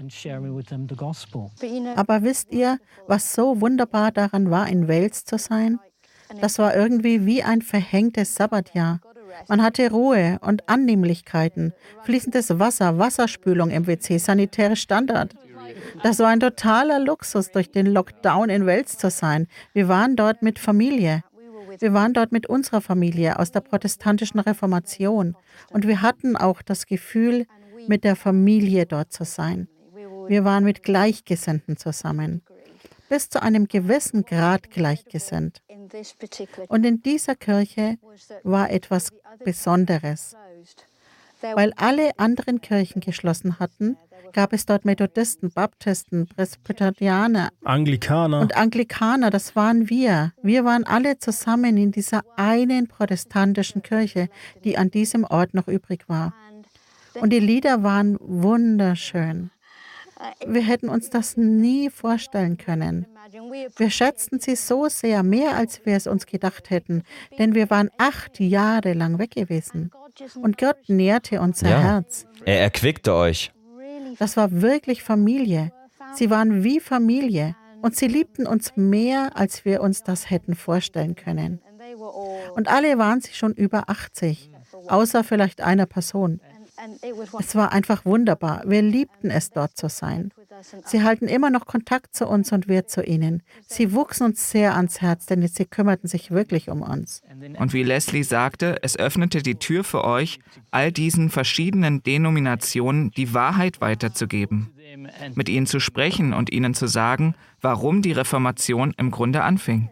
Aber wisst ihr, was so wunderbar daran war, in Wales zu sein? Das war irgendwie wie ein verhängtes Sabbatjahr. Man hatte Ruhe und Annehmlichkeiten, fließendes Wasser, Wasserspülung im WC, sanitäre Standard. Das war ein totaler Luxus, durch den Lockdown in Wales zu sein. Wir waren dort mit Familie. Wir waren dort mit unserer Familie aus der protestantischen Reformation. Und wir hatten auch das Gefühl, mit der Familie dort zu sein. Wir waren mit Gleichgesinnten zusammen. Bis zu einem gewissen Grad gleichgesinnt. Und in dieser Kirche war etwas Besonderes. Weil alle anderen Kirchen geschlossen hatten, gab es dort Methodisten, Baptisten, Presbyterianer, Anglikaner. Und Anglikaner, das waren wir. Wir waren alle zusammen in dieser einen protestantischen Kirche, die an diesem Ort noch übrig war. Und die Lieder waren wunderschön. Wir hätten uns das nie vorstellen können. Wir schätzten sie so sehr, mehr als wir es uns gedacht hätten, denn wir waren 8 Jahre lang weg gewesen. Und Gott nährte unser Herz. Er erquickte euch. Das war wirklich Familie. Sie waren wie Familie. Und sie liebten uns mehr, als wir uns das hätten vorstellen können. Und alle waren sie schon über 80, außer vielleicht einer Person. Es war einfach wunderbar. Wir liebten es, dort zu sein. Sie halten immer noch Kontakt zu uns und wir zu ihnen. Sie wuchsen uns sehr ans Herz, denn sie kümmerten sich wirklich um uns. Und wie Leslie sagte, es öffnete die Tür für euch, all diesen verschiedenen Denominationen die Wahrheit weiterzugeben, mit ihnen zu sprechen und ihnen zu sagen, warum die Reformation im Grunde anfing.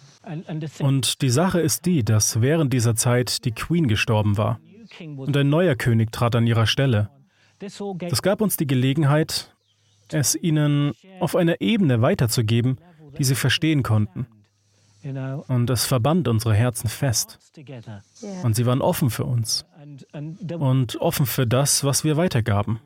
Und die Sache ist die, dass während dieser Zeit die Queen gestorben war. Und ein neuer König trat an ihrer Stelle. Das gab uns die Gelegenheit, es ihnen auf einer Ebene weiterzugeben, die sie verstehen konnten. Und es verband unsere Herzen fest. Und sie waren offen für uns. Und offen für das, was wir weitergaben.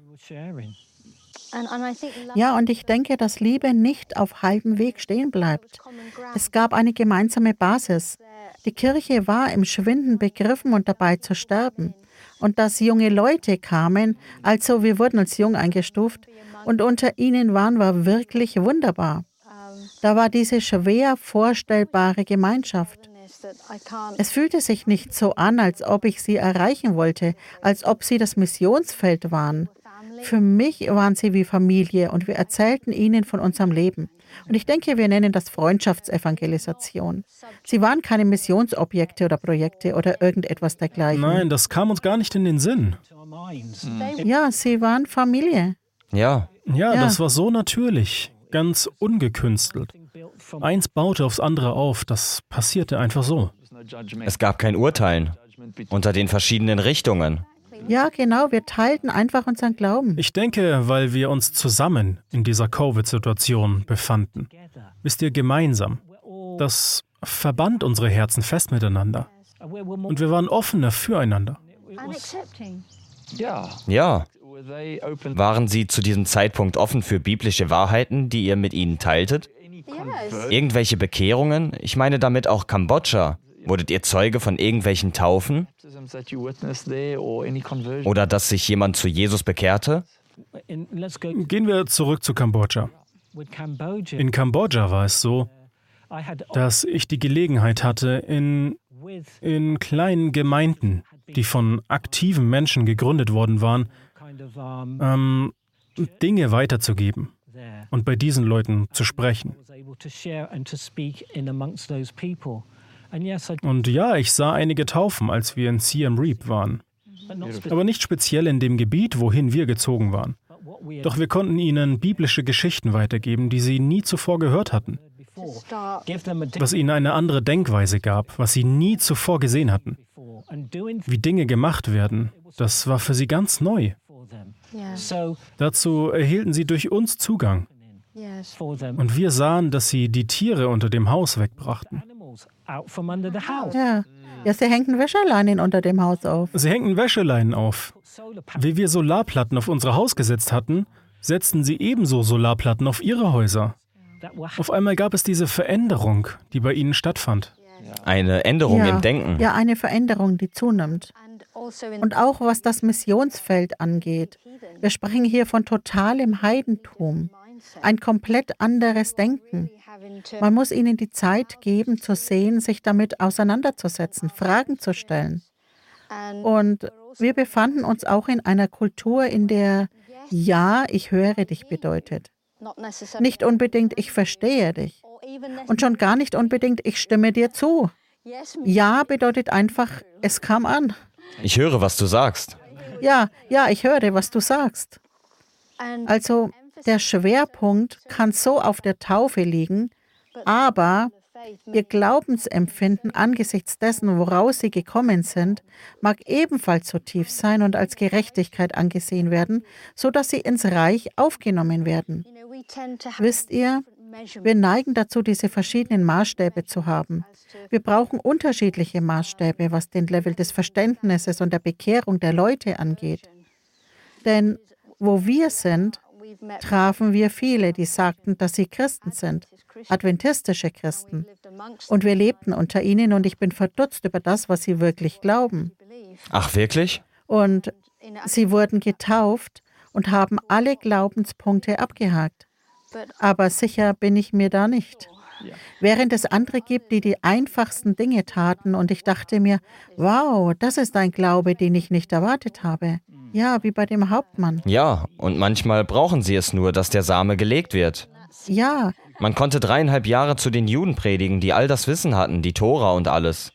Ja, und ich denke, dass Liebe nicht auf halbem Weg stehen bleibt. Es gab eine gemeinsame Basis. Die Kirche war im Schwinden begriffen und dabei zu sterben. Und dass junge Leute kamen, also wir wurden als jung eingestuft, und unter ihnen waren, war wirklich wunderbar. Da war diese schwer vorstellbare Gemeinschaft. Es fühlte sich nicht so an, als ob ich sie erreichen wollte, als ob sie das Missionsfeld waren. Für mich waren sie wie Familie und wir erzählten ihnen von unserem Leben. Und ich denke, wir nennen das Freundschaftsevangelisation. Sie waren keine Missionsobjekte oder Projekte oder irgendetwas dergleichen. Nein, das kam uns gar nicht in den Sinn. Ja, sie waren Familie. Ja. Ja, das war so natürlich, ganz ungekünstelt. Eins baute aufs andere auf, das passierte einfach so. Es gab kein Urteilen unter den verschiedenen Richtungen. Ja, genau, wir teilten einfach unseren Glauben. Ich denke, weil wir uns zusammen in dieser Covid-Situation befanden. Wisst ihr, gemeinsam. Das verband unsere Herzen fest miteinander. Und wir waren offener füreinander. Ja. Waren Sie zu diesem Zeitpunkt offen für biblische Wahrheiten, die ihr mit ihnen teiltet? Irgendwelche Bekehrungen? Ich meine damit auch Kambodscha. Wurdet ihr Zeuge von irgendwelchen Taufen? Oder dass sich jemand zu Jesus bekehrte? Gehen wir zurück zu Kambodscha. In Kambodscha war es so, dass ich die Gelegenheit hatte, in in kleinen Gemeinden, die von aktiven Menschen gegründet worden waren, Dinge weiterzugeben und bei diesen Leuten zu sprechen. Und ja, ich sah einige Taufen, als wir in Siem Reap waren. Aber nicht speziell in dem Gebiet, wohin wir gezogen waren. Doch wir konnten ihnen biblische Geschichten weitergeben, die sie nie zuvor gehört hatten. Was ihnen eine andere Denkweise gab, was sie nie zuvor gesehen hatten. Wie Dinge gemacht werden, das war für sie ganz neu. Dazu erhielten sie durch uns Zugang. Und wir sahen, dass sie die Tiere unter dem Haus wegbrachten. Ja, sie hängten Wäscheleinen unter dem Haus auf. Sie hängten Wäscheleinen auf. Wie wir Solarplatten auf unser Haus gesetzt hatten, setzten sie ebenso Solarplatten auf ihre Häuser. Auf einmal gab es diese Veränderung, die bei ihnen stattfand. Eine Änderung im Denken. Ja, eine Veränderung, die zunimmt. Und auch was das Missionsfeld angeht. Wir sprechen hier von totalem Heidentum. Ein komplett anderes Denken. Man muss ihnen die Zeit geben, zu sehen, sich damit auseinanderzusetzen, Fragen zu stellen. Und wir befanden uns auch in einer Kultur, in der Ja, ich höre dich bedeutet. Nicht unbedingt, ich verstehe dich. Und schon gar nicht unbedingt, ich stimme dir zu. Ja bedeutet einfach, es kam an. Ich höre, was du sagst. Ja, ich höre, was du sagst. Also der Schwerpunkt kann so auf der Taufe liegen, aber ihr Glaubensempfinden angesichts dessen, woraus sie gekommen sind, mag ebenfalls so tief sein und als Gerechtigkeit angesehen werden, sodass sie ins Reich aufgenommen werden. Wisst ihr, wir neigen dazu, diese verschiedenen Maßstäbe zu haben. Wir brauchen unterschiedliche Maßstäbe, was den Level des Verständnisses und der Bekehrung der Leute angeht. Denn wo wir sind, trafen wir viele, die sagten, dass sie Christen sind, adventistische Christen. Und wir lebten unter ihnen und ich bin verdutzt über das, was sie wirklich glauben. Ach, wirklich? Und sie wurden getauft und haben alle Glaubenspunkte abgehakt. Aber sicher bin ich mir da nicht. Während es andere gibt, die die einfachsten Dinge taten und ich dachte mir, wow, das ist ein Glaube, den ich nicht erwartet habe. Ja, wie bei dem Hauptmann. Ja, und manchmal brauchen sie es nur, dass der Same gelegt wird. Ja. Man konnte 3,5 Jahre zu den Juden predigen, die all das Wissen hatten, die Tora und alles.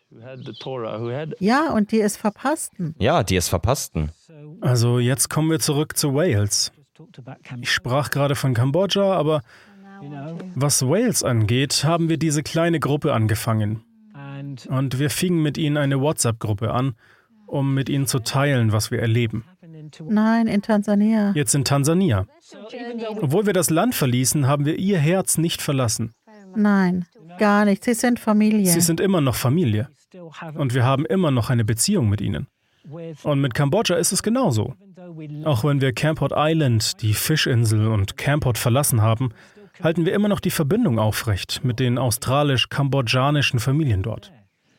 Ja, und die es verpassten. Ja, die es verpassten. Also jetzt kommen wir zurück zu Wales. Ich sprach gerade von Kambodscha, aber was Wales angeht, haben wir diese kleine Gruppe angefangen. Und wir fingen mit ihnen eine WhatsApp-Gruppe an, um mit ihnen zu teilen, was wir erleben. Nein, in Tansania. Jetzt in Tansania. Obwohl wir das Land verließen, haben wir ihr Herz nicht verlassen. Nein, gar nicht. Sie sind Familie. Sie sind immer noch Familie. Und wir haben immer noch eine Beziehung mit ihnen. Und mit Kambodscha ist es genauso. Auch wenn wir Kampot Island, die Fischinsel und Kampot verlassen haben, halten wir immer noch die Verbindung aufrecht mit den australisch-kambodschanischen Familien dort.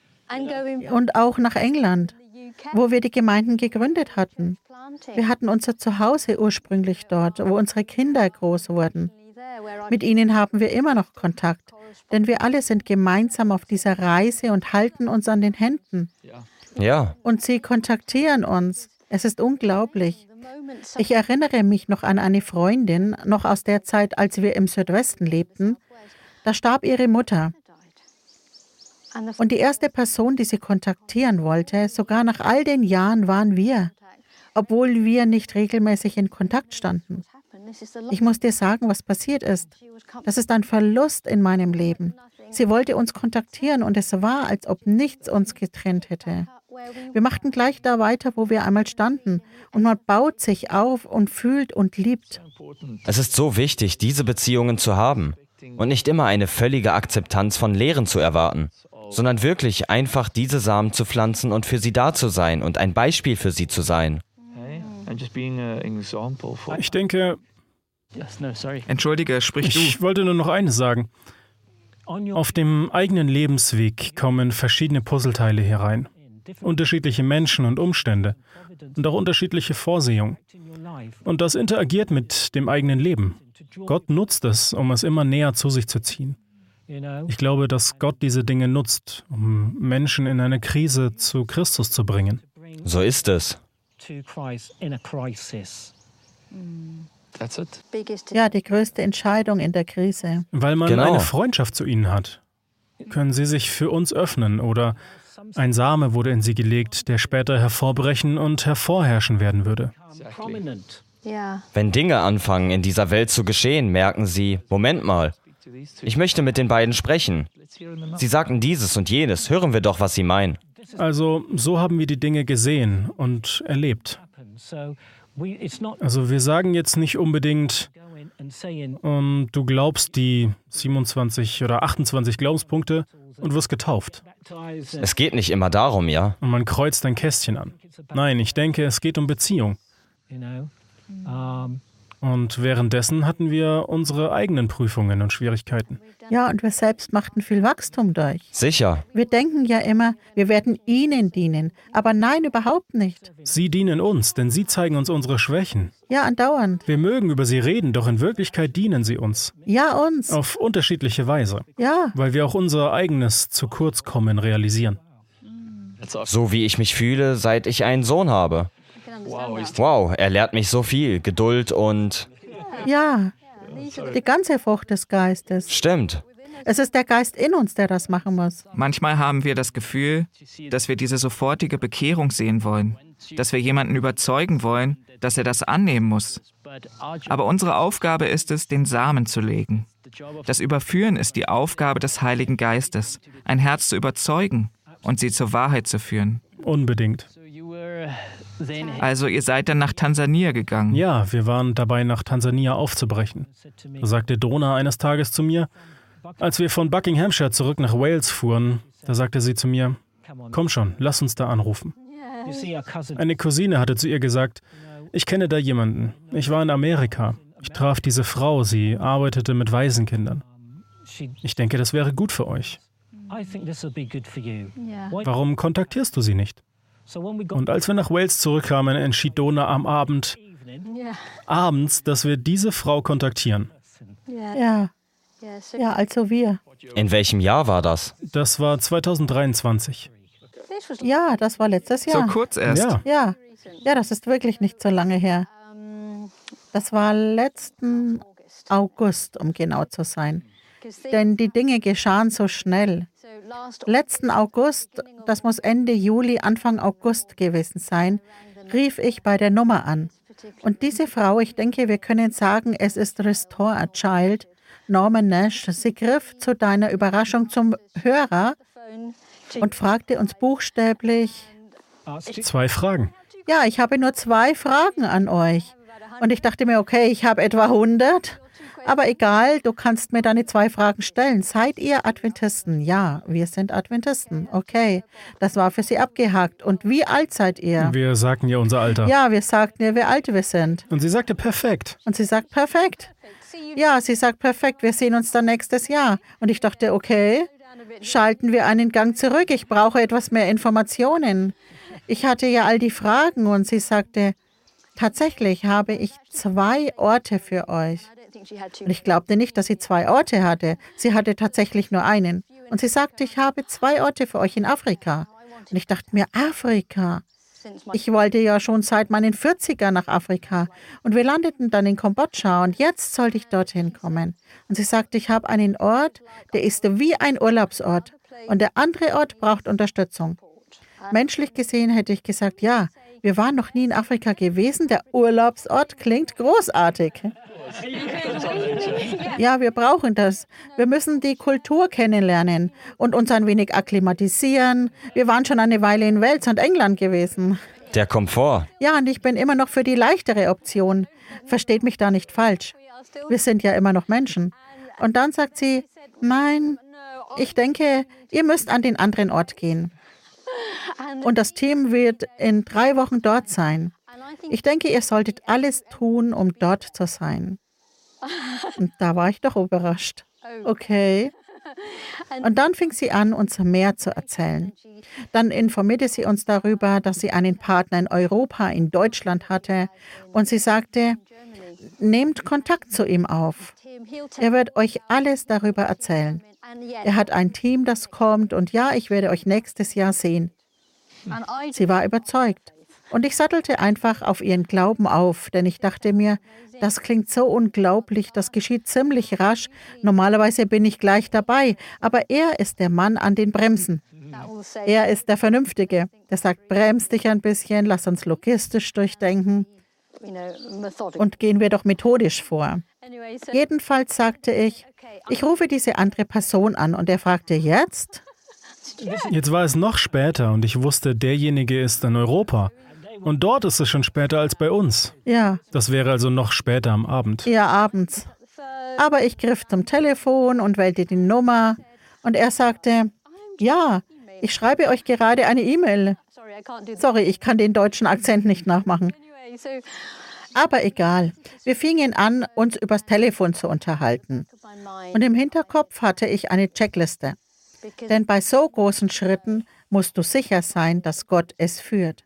Und auch nach England, wo wir die Gemeinden gegründet hatten. Wir hatten unser Zuhause ursprünglich dort, wo unsere Kinder groß wurden. Mit ihnen haben wir immer noch Kontakt, denn wir alle sind gemeinsam auf dieser Reise und halten uns an den Händen. Ja. Und sie kontaktieren uns. Es ist unglaublich. Ich erinnere mich noch an eine Freundin, noch aus der Zeit, als wir im Südwesten lebten. Da starb ihre Mutter. Und die erste Person, die sie kontaktieren wollte, sogar nach all den Jahren, waren wir, obwohl wir nicht regelmäßig in Kontakt standen. Ich muss dir sagen, was passiert ist. Das ist ein Verlust in meinem Leben. Sie wollte uns kontaktieren und es war, als ob nichts uns getrennt hätte. Wir machten gleich da weiter, wo wir einmal standen. Und man baut sich auf und fühlt und liebt. Es ist so wichtig, diese Beziehungen zu haben und nicht immer eine völlige Akzeptanz von Lehren zu erwarten, sondern wirklich einfach diese Samen zu pflanzen und für sie da zu sein und ein Beispiel für sie zu sein. Ich denke... Entschuldige, sprich du. Ich wollte nur noch eines sagen. Auf dem eigenen Lebensweg kommen verschiedene Puzzleteile herein. Unterschiedliche Menschen und Umstände und auch unterschiedliche Vorsehungen. Und das interagiert mit dem eigenen Leben. Gott nutzt es, um es immer näher zu sich zu ziehen. Ich glaube, dass Gott diese Dinge nutzt, um Menschen in eine Krise zu Christus zu bringen. So ist es. Ja, die größte Entscheidung in der Krise. Weil man Genau. eine Freundschaft zu ihnen hat, können sie sich für uns öffnen oder ein Same wurde in sie gelegt, der später hervorbrechen und hervorherrschen werden würde. Wenn Dinge anfangen, in dieser Welt zu geschehen, merken sie, Moment mal, ich möchte mit den beiden sprechen. Sie sagten dieses und jenes, hören wir doch, was sie meinen. Also so haben wir die Dinge gesehen und erlebt. Also wir sagen jetzt nicht unbedingt, du glaubst die 27 oder 28 Glaubenspunkte und wirst getauft. Es geht nicht immer darum, ja? Und man kreuzt ein Kästchen an. Nein, ich denke, es geht um Beziehung. Und währenddessen hatten wir unsere eigenen Prüfungen und Schwierigkeiten. Ja, und wir selbst machten viel Wachstum durch. Sicher. Wir denken ja immer, wir werden ihnen dienen. Aber nein, überhaupt nicht. Sie dienen uns, denn sie zeigen uns unsere Schwächen. Ja, andauernd. Wir mögen über sie reden, doch in Wirklichkeit dienen sie uns. Ja, uns. Auf unterschiedliche Weise. Ja. Weil wir auch unser eigenes zu kurz kommen realisieren. So wie ich mich fühle, seit ich einen Sohn habe. Wow, er lehrt mich so viel. Geduld und... Ja. Die ganze Frucht des Geistes. Stimmt. Es ist der Geist in uns, der das machen muss. Manchmal haben wir das Gefühl, dass wir diese sofortige Bekehrung sehen wollen, dass wir jemanden überzeugen wollen, dass er das annehmen muss. Aber unsere Aufgabe ist es, den Samen zu legen. Das Überführen ist die Aufgabe des Heiligen Geistes, ein Herz zu überzeugen und sie zur Wahrheit zu führen. Unbedingt. Also ihr seid dann nach Tansania gegangen? Ja, wir waren dabei, nach Tansania aufzubrechen. Da sagte Donna eines Tages zu mir, als wir von Buckinghamshire zurück nach Wales fuhren, da sagte sie zu mir, komm schon, lass uns da anrufen. Eine Cousine hatte zu ihr gesagt, ich kenne da jemanden. Ich war in Amerika. Ich traf diese Frau, sie arbeitete mit Waisenkindern. Ich denke, das wäre gut für euch. Warum kontaktierst du sie nicht? Und als wir nach Wales zurückkamen, entschied Donna am abends, dass wir diese Frau kontaktieren. Ja. Ja, also wir. In welchem Jahr war das? Das war 2023. Ja, das war letztes So Jahr. kurz erst? Ja. Ja, das ist wirklich nicht so lange her. Das war letzten August, um genau zu sein. Denn die Dinge geschahen so schnell. Letzten August, das muss Ende Juli, Anfang August gewesen sein, rief ich bei der Nummer an. Und diese Frau, ich denke, wir können sagen, es ist Restore a Child, Norman Nash, sie griff zu deiner Überraschung zum Hörer und fragte uns buchstäblich, 2 Fragen. ja, ich habe nur 2 Fragen an euch. Und ich dachte mir, okay, ich habe etwa 100. Aber egal, du kannst mir deine 2 Fragen stellen. Seid ihr Adventisten? Ja, wir sind Adventisten. Okay, das war für sie abgehakt. Und wie alt seid ihr? Wir sagten ihr unser Alter. Ja, wir sagten ihr, wie alt wir sind. Und sie sagte, perfekt. Und sie sagt, perfekt. Ja, sie sagt, perfekt, wir sehen uns dann nächstes Jahr. Und ich dachte, okay, schalten wir einen Gang zurück. Ich brauche etwas mehr Informationen. Ich hatte ja all die Fragen und sie sagte, tatsächlich habe ich 2 Orte für euch. Und ich glaubte nicht, dass sie 2 Orte hatte. Sie hatte tatsächlich nur einen. Und sie sagte, ich habe 2 Orte für euch in Afrika. Und ich dachte mir, Afrika. Ich wollte ja schon seit meinen 40er nach Afrika. Und wir landeten dann in Kambodscha und jetzt sollte ich dorthin kommen. Und sie sagte, ich habe einen Ort, der ist wie ein Urlaubsort. Und der andere Ort braucht Unterstützung. Menschlich gesehen hätte ich gesagt, ja, wir waren noch nie in Afrika gewesen. Der Urlaubsort klingt großartig. Ja, wir brauchen das. Wir müssen die Kultur kennenlernen und uns ein wenig akklimatisieren. Wir waren schon eine Weile in Wales und England gewesen. Der Komfort. Ja, und ich bin immer noch für die leichtere Option. Versteht mich da nicht falsch. Wir sind ja immer noch Menschen. Und dann sagt sie, nein, ich denke, ihr müsst an den anderen Ort gehen. Und das Team wird in 3 Wochen dort sein. Ich denke, ihr solltet alles tun, um dort zu sein. Und da war ich doch überrascht. Okay. Und dann fing sie an, uns mehr zu erzählen. Dann informierte sie uns darüber, dass sie einen Partner in Europa, in Deutschland hatte. Und sie sagte, nehmt Kontakt zu ihm auf. Er wird euch alles darüber erzählen. Er hat ein Team, das kommt und ja, ich werde euch nächstes Jahr sehen. Sie war überzeugt. Und ich sattelte einfach auf ihren Glauben auf, denn ich dachte mir, das klingt so unglaublich, das geschieht ziemlich rasch. Normalerweise bin ich gleich dabei, aber er ist der Mann an den Bremsen. Er ist der Vernünftige, der sagt, bremst dich ein bisschen, lass uns logistisch durchdenken und gehen wir doch methodisch vor. Jedenfalls sagte ich rufe diese andere Person an und er fragte, jetzt? Jetzt war es noch später und ich wusste, derjenige ist in Europa. Und dort ist es schon später als bei uns. Ja. Das wäre also noch später am Abend. Ja, abends. Aber ich griff zum Telefon und wählte die Nummer und er sagte, ja, ich schreibe euch gerade eine E-Mail. Sorry, ich kann den deutschen Akzent nicht nachmachen. Aber egal, wir fingen an, uns übers Telefon zu unterhalten. Und im Hinterkopf hatte ich eine Checkliste. Denn bei so großen Schritten musst du sicher sein, dass Gott es führt.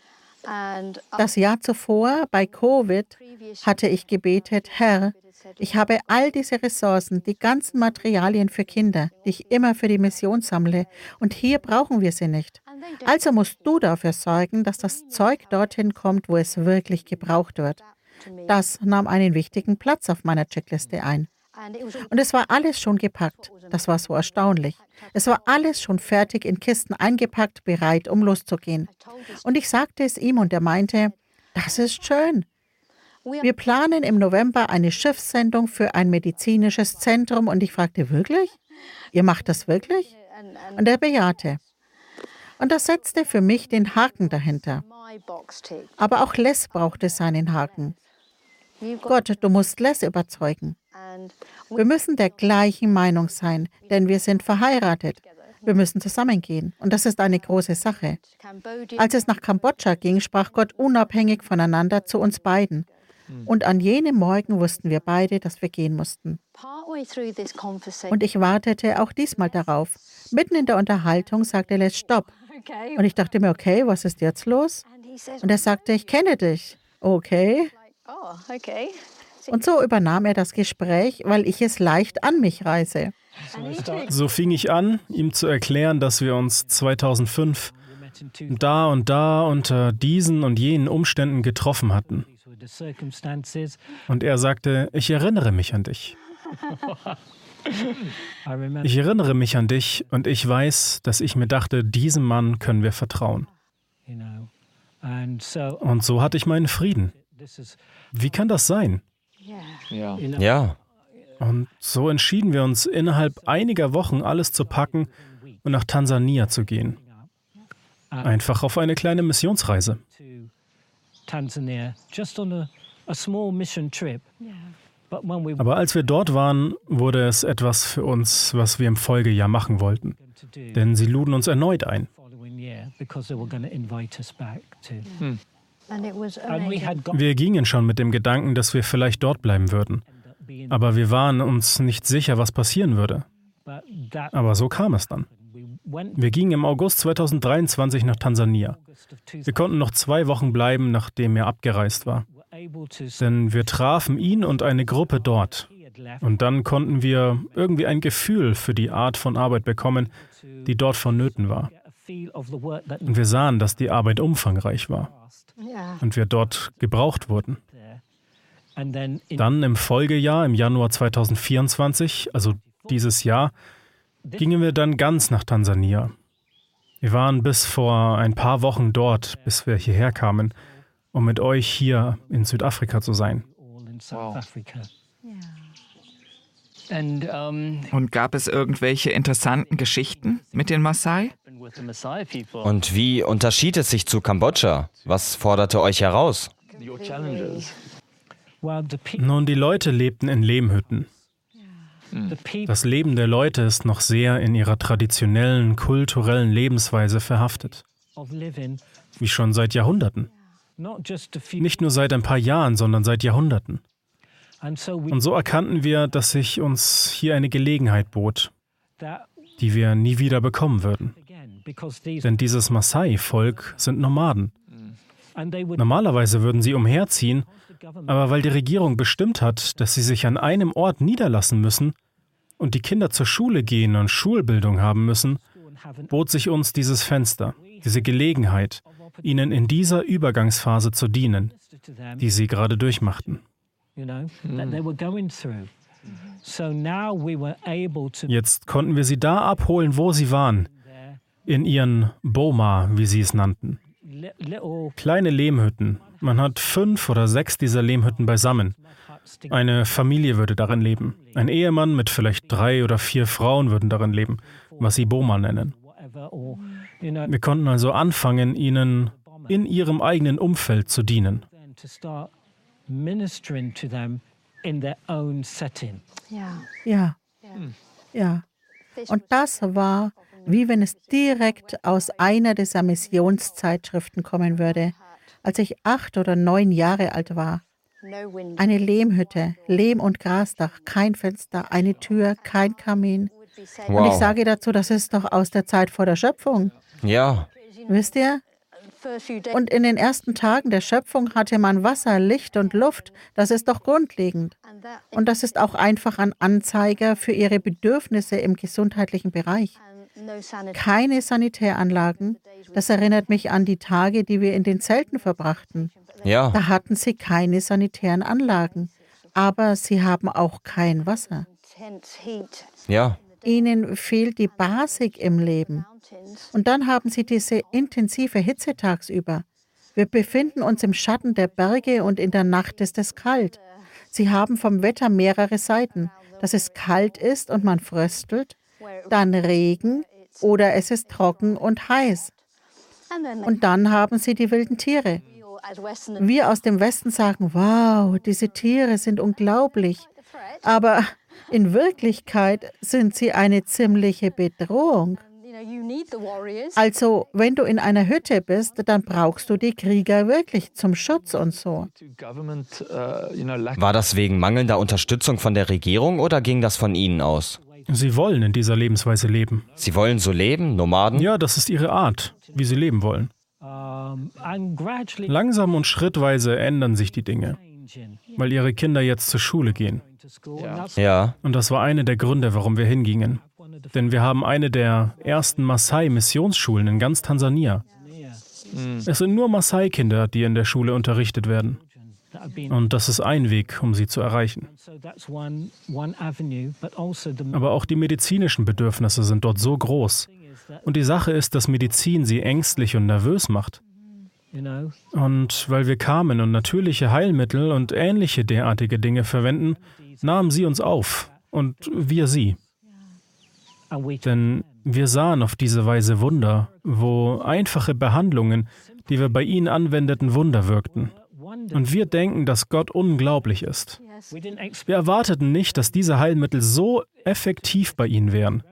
Das Jahr zuvor, bei Covid, hatte ich gebetet, Herr, ich habe all diese Ressourcen, die ganzen Materialien für Kinder, die ich immer für die Mission sammle, und hier brauchen wir sie nicht. Also musst du dafür sorgen, dass das Zeug dorthin kommt, wo es wirklich gebraucht wird. Das nahm einen wichtigen Platz auf meiner Checkliste ein. Und es war alles schon gepackt. Das war so erstaunlich. Es war alles schon fertig in Kisten eingepackt, bereit, um loszugehen. Und ich sagte es ihm und er meinte, das ist schön. Wir planen im November eine Schiffssendung für ein medizinisches Zentrum und ich fragte, wirklich? Ihr macht das wirklich? Und er bejahte. Und das setzte für mich den Haken dahinter. Aber auch Les brauchte seinen Haken. Gott, du musst Les überzeugen. Wir müssen der gleichen Meinung sein, denn wir sind verheiratet. Wir müssen zusammengehen. Und das ist eine große Sache. Als es nach Kambodscha ging, sprach Gott unabhängig voneinander zu uns beiden. Und an jenem Morgen wussten wir beide, dass wir gehen mussten. Und ich wartete auch diesmal darauf. Mitten in der Unterhaltung sagte Les, stopp. Und ich dachte mir, okay, was ist jetzt los? Und er sagte, ich kenne dich. Okay. Und so übernahm er das Gespräch, weil ich es leicht an mich reiße. So fing ich an, ihm zu erklären, dass wir uns 2005 da und da unter diesen und jenen Umständen getroffen hatten. Und er sagte, ich erinnere mich an dich. Ich erinnere mich an dich und ich weiß, dass ich mir dachte, diesem Mann können wir vertrauen. Und so hatte ich meinen Frieden. Wie kann das sein? Ja. Und so entschieden wir uns, innerhalb einiger Wochen alles zu packen und nach Tansania zu gehen. Einfach auf eine kleine Missionsreise. Aber als wir dort waren, wurde es etwas für uns, was wir im Folgejahr machen wollten. Denn sie luden uns erneut ein. Wir gingen schon mit dem Gedanken, dass wir vielleicht dort bleiben würden. Aber wir waren uns nicht sicher, was passieren würde. Aber so kam es dann. Wir gingen im August 2023 nach Tansania. Wir konnten noch 2 Wochen bleiben, nachdem er abgereist war. Denn wir trafen ihn und eine Gruppe dort. Und dann konnten wir irgendwie ein Gefühl für die Art von Arbeit bekommen, die dort vonnöten war. Und wir sahen, dass die Arbeit umfangreich war. Und wir dort gebraucht wurden. Dann im Folgejahr, im Januar 2024, also dieses Jahr, gingen wir dann ganz nach Tansania. Wir waren bis vor ein paar Wochen dort, bis wir hierher kamen, um mit euch hier in Südafrika zu sein. Wow. Und gab es irgendwelche interessanten Geschichten mit den Maasai? Und wie unterschied es sich zu Kambodscha? Was forderte euch heraus? Nun, die Leute lebten in Lehmhütten. Das Leben der Leute ist noch sehr in ihrer traditionellen, kulturellen Lebensweise verhaftet. Wie schon seit Jahrhunderten. Nicht nur seit ein paar Jahren, sondern seit Jahrhunderten. Und so erkannten wir, dass sich uns hier eine Gelegenheit bot, die wir nie wieder bekommen würden. Denn dieses Maasai-Volk sind Nomaden. Normalerweise würden sie umherziehen, aber weil die Regierung bestimmt hat, dass sie sich an einem Ort niederlassen müssen und die Kinder zur Schule gehen und Schulbildung haben müssen, bot sich uns dieses Fenster, diese Gelegenheit, ihnen in dieser Übergangsphase zu dienen, die sie gerade durchmachten. Jetzt konnten wir sie da abholen, wo sie waren, in ihren Boma, wie sie es nannten. Kleine Lehmhütten. Man hat 5 oder 6 dieser Lehmhütten beisammen. Eine Familie würde darin leben. Ein Ehemann mit vielleicht 3 oder 4 Frauen würden darin leben, was sie Boma nennen. Wir konnten also anfangen, ihnen in ihrem eigenen Umfeld zu dienen. Ja, ja. Und das war, wie wenn es direkt aus einer dieser Missionszeitschriften kommen würde, als ich 8 oder 9 Jahre alt war. Eine Lehmhütte, Lehm- und Grasdach, kein Fenster, eine Tür, kein Kamin. Wow. Und ich sage dazu, das ist doch aus der Zeit vor der Schöpfung. Ja, Wisst ihr? Und in den ersten Tagen der Schöpfung hatte man Wasser, Licht und Luft. Das ist doch grundlegend. Und das ist auch einfach ein Anzeiger für ihre Bedürfnisse im gesundheitlichen Bereich. Keine Sanitäranlagen. Das erinnert mich an die Tage, die wir in den Zelten verbrachten. ja, Da hatten sie keine sanitären Anlagen. Aber sie haben auch kein Wasser. ja, Ihnen fehlt die Basis im Leben. Und dann haben sie diese intensive Hitze tagsüber. Wir befinden uns im Schatten der Berge und in der Nacht ist es kalt. Sie haben vom Wetter mehrere Seiten, dass es kalt ist und man fröstelt, dann Regen oder es ist trocken und heiß. Und dann haben sie die wilden Tiere. Wir aus dem Westen sagen, wow, diese Tiere sind unglaublich. Aber in Wirklichkeit sind sie eine ziemliche Bedrohung. Also, wenn du in einer Hütte bist, dann brauchst du die Krieger wirklich zum Schutz und so. War das wegen mangelnder Unterstützung von der Regierung oder ging das von Ihnen aus? Sie wollen in dieser Lebensweise leben. Sie wollen so leben, Nomaden? Ja, das ist ihre Art, wie sie leben wollen. Langsam und schrittweise ändern sich die Dinge, weil ihre Kinder jetzt zur Schule gehen. Ja, Und das war einer der Gründe, warum wir hingingen. Denn wir haben eine der ersten Maasai-Missionsschulen in ganz Tansania. Es sind nur Maasai-Kinder, die in der Schule unterrichtet werden. Und das ist ein Weg, um sie zu erreichen. Aber auch die medizinischen Bedürfnisse sind dort so groß. Und die Sache ist, dass Medizin sie ängstlich und nervös macht. Und weil wir kamen und natürliche Heilmittel und ähnliche derartige Dinge verwenden, nahmen sie uns auf und wir sie. Denn wir sahen auf diese Weise Wunder, wo einfache Behandlungen, die wir bei ihnen anwendeten, Wunder wirkten. Und wir denken, dass Gott unglaublich ist. Wir erwarteten nicht, dass diese Heilmittel so effektiv bei ihnen wären.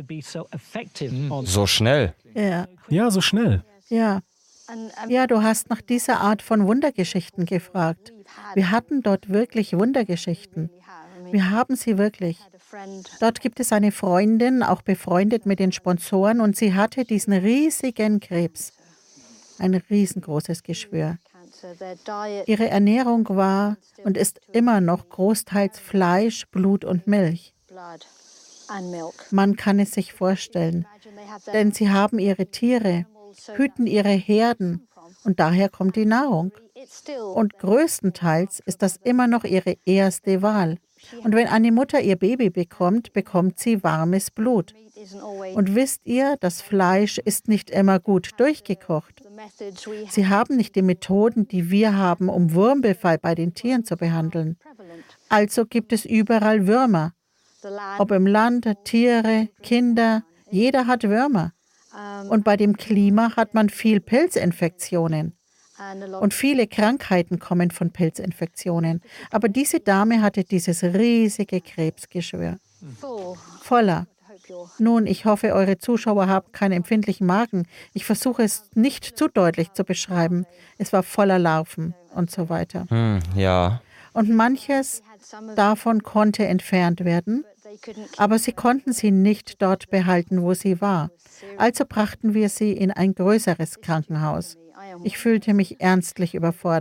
so schnell. Ja, Ja, so schnell. ja. Ja, du hast nach dieser Art von Wundergeschichten gefragt. Wir hatten dort wirklich Wundergeschichten. Wir haben sie wirklich. Dort gibt es eine Freundin, auch befreundet mit den Sponsoren, und sie hatte diesen riesigen Krebs. Ein riesengroßes Geschwür. Ihre Ernährung war und ist immer noch großteils Fleisch, Blut und Milch. Man kann es sich vorstellen, denn sie haben ihre Tiere, hüten ihre Herden und daher kommt die Nahrung. Und größtenteils ist das immer noch ihre erste Wahl. Und wenn eine Mutter ihr Baby bekommt, bekommt sie warmes Blut. Und wisst ihr, das Fleisch ist nicht immer gut durchgekocht. Sie haben nicht die Methoden, die wir haben, um Wurmbefall bei den Tieren zu behandeln. Also gibt es überall Würmer. Ob im Land, Tiere, Kinder, jeder hat Würmer. Und bei dem Klima hat man viel Pilzinfektionen. Und viele Krankheiten kommen von Pilzinfektionen. Aber diese Dame hatte dieses riesige Krebsgeschwür. Voller. Nun, ich hoffe, eure Zuschauer haben keinen empfindlichen Magen. Ich versuche es nicht zu deutlich zu beschreiben. Es war voller Larven und so weiter. Ja, Und manches davon konnte entfernt werden, aber sie konnten sie nicht dort behalten, wo sie war. Also brachten wir sie in ein größeres Krankenhaus. Ich fühlte mich ernstlich überfordert.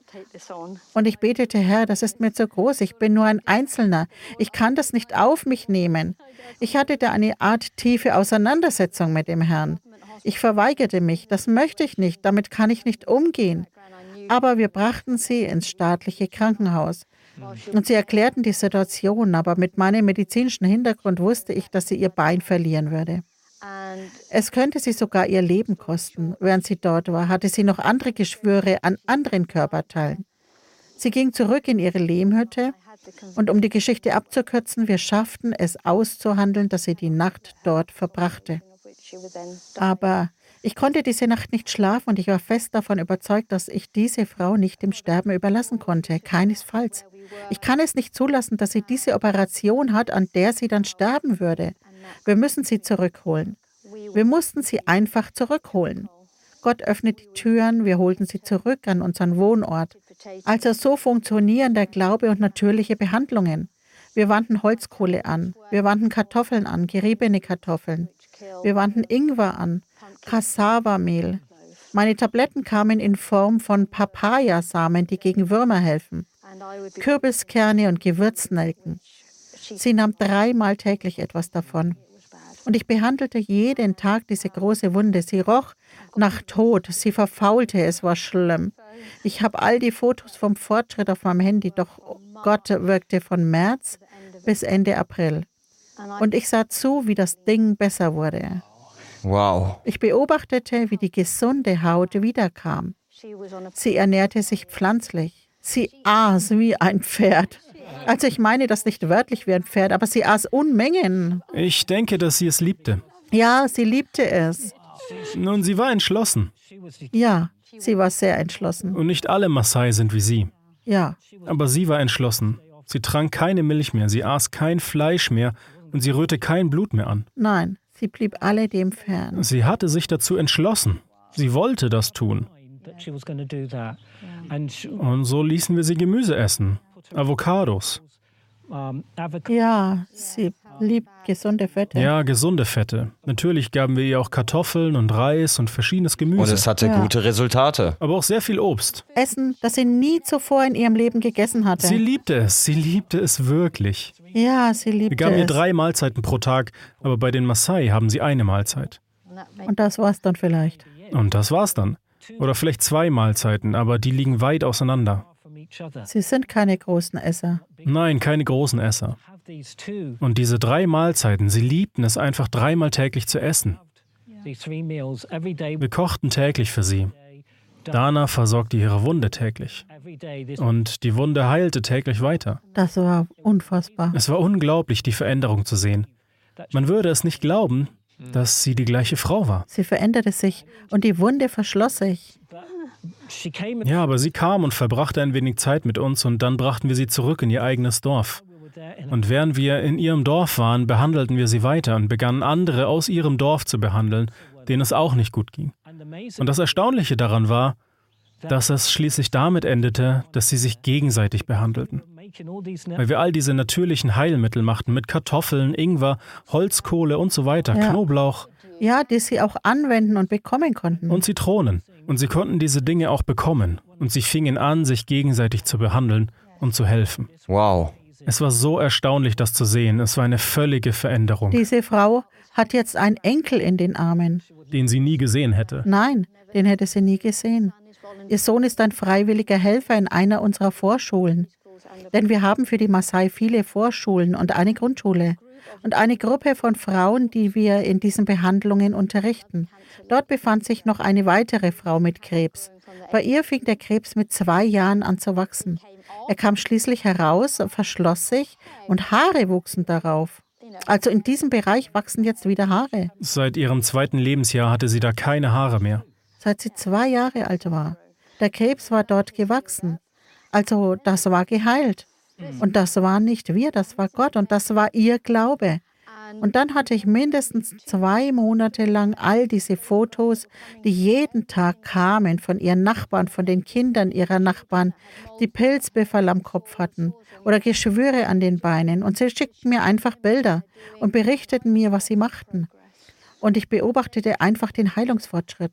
Und ich betete, Herr, das ist mir zu groß. Ich bin nur ein Einzelner. Ich kann das nicht auf mich nehmen. Ich hatte da eine Art tiefe Auseinandersetzung mit dem Herrn. Ich verweigerte mich. Das möchte ich nicht. Damit kann ich nicht umgehen. Aber wir brachten sie ins staatliche Krankenhaus. Und sie erklärten die Situation. Aber mit meinem medizinischen Hintergrund wusste ich, dass sie ihr Bein verlieren würde. Es könnte sie sogar ihr Leben kosten. Während sie dort war, hatte sie noch andere Geschwüre an anderen Körperteilen. Sie ging zurück in ihre Lehmhütte und um die Geschichte abzukürzen, wir schafften es auszuhandeln, dass sie die Nacht dort verbrachte. Aber ich konnte diese Nacht nicht schlafen und ich war fest davon überzeugt, dass ich diese Frau nicht dem Sterben überlassen konnte. Keinesfalls. Ich kann es nicht zulassen, dass sie diese Operation hat, an der sie dann sterben würde. Wir müssen sie zurückholen. Wir mussten sie einfach zurückholen. Gott öffnet die Türen, wir holten sie zurück an unseren Wohnort. Also so funktionieren der Glaube und natürliche Behandlungen. Wir wandten Holzkohle an, wir wandten Kartoffeln an, geriebene Kartoffeln. Wir wandten Ingwer an, Cassava-Mehl. Meine Tabletten kamen in Form von Papayasamen, die gegen Würmer helfen, Kürbiskerne und Gewürznelken. Sie nahm 3-mal täglich etwas davon. Und ich behandelte jeden Tag diese große Wunde. Sie roch nach Tod, sie verfaulte, es war schlimm. Ich habe all die Fotos vom Fortschritt auf meinem Handy, doch Gott wirkte von März bis Ende April. Und ich sah zu, wie das Ding besser wurde. Wow. Ich beobachtete, wie die gesunde Haut wiederkam. Sie ernährte sich pflanzlich. Sie aß wie ein Pferd. Also ich meine das nicht wörtlich wie ein Pferd, aber sie aß Unmengen. Ich denke, dass sie es liebte. Ja, sie liebte es. Nun, sie war entschlossen. Ja, sie war sehr entschlossen. Und nicht alle Maasai sind wie sie. Ja. Aber sie war entschlossen. Sie trank keine Milch mehr, sie aß kein Fleisch mehr und sie rührte kein Blut mehr an. Nein, sie blieb alledem fern. Sie hatte sich dazu entschlossen. Sie wollte das tun. Und so ließen wir sie Gemüse essen. Avocados. Ja, sie liebt gesunde Fette. Ja, gesunde Fette. Natürlich gaben wir ihr auch Kartoffeln und Reis und verschiedenes Gemüse. Und es hatte gute Resultate. Aber auch sehr viel Obst. Essen, das sie nie zuvor in ihrem Leben gegessen hatte. Sie liebte es wirklich. Ja, sie liebte es. Wir gaben ihr 3 Mahlzeiten pro Tag, aber bei den Maasai haben sie eine Mahlzeit. Und das war's dann vielleicht. Und das war's dann. Oder vielleicht 2 Mahlzeiten, aber die liegen weit auseinander. Sie sind keine großen Esser. Nein, keine großen Esser. Und diese 3 Mahlzeiten, sie liebten es einfach 3-mal täglich zu essen. Wir kochten täglich für sie. Dana versorgte ihre Wunde täglich. Und die Wunde heilte täglich weiter. Das war unfassbar. Es war unglaublich, die Veränderung zu sehen. Man würde es nicht glauben, dass sie die gleiche Frau war. Sie veränderte sich und die Wunde verschloss sich. Ja, aber sie kam und verbrachte ein wenig Zeit mit uns und dann brachten wir sie zurück in ihr eigenes Dorf. Und während wir in ihrem Dorf waren, behandelten wir sie weiter und begannen andere aus ihrem Dorf zu behandeln, denen es auch nicht gut ging. Und das Erstaunliche daran war, dass es schließlich damit endete, dass sie sich gegenseitig behandelten. Weil wir all diese natürlichen Heilmittel machten mit Kartoffeln, Ingwer, Holzkohle und so weiter, Knoblauch. Ja, die sie auch anwenden und bekommen konnten. Und Zitronen. Und sie konnten diese Dinge auch bekommen. Und sie fingen an, sich gegenseitig zu behandeln und zu helfen. Wow. Es war so erstaunlich, das zu sehen. Es war eine völlige Veränderung. Diese Frau hat jetzt einen Enkel in den Armen. Den sie nie gesehen hätte. Nein, den hätte sie nie gesehen. Ihr Sohn ist ein freiwilliger Helfer in einer unserer Vorschulen. Denn wir haben für die Maasai viele Vorschulen und eine Grundschule. Und eine Gruppe von Frauen, die wir in diesen Behandlungen unterrichten. Dort befand sich noch eine weitere Frau mit Krebs. Bei ihr fing der Krebs mit 2 Jahren an zu wachsen. Er kam schließlich heraus, verschloss sich und Haare wuchsen darauf. Also in diesem Bereich wachsen jetzt wieder Haare. Seit ihrem 2. Lebensjahr hatte sie da keine Haare mehr. Seit sie 2 Jahre alt war. Der Krebs war dort gewachsen. Also das war geheilt. Und das war nicht wir, das war Gott und das war ihr Glaube. Und dann hatte ich mindestens 2 Monate lang all diese Fotos, die jeden Tag kamen von ihren Nachbarn, von den Kindern ihrer Nachbarn, die Pilzbefall am Kopf hatten oder Geschwüre an den Beinen. Und sie schickten mir einfach Bilder und berichteten mir, was sie machten. Und ich beobachtete einfach den Heilungsfortschritt.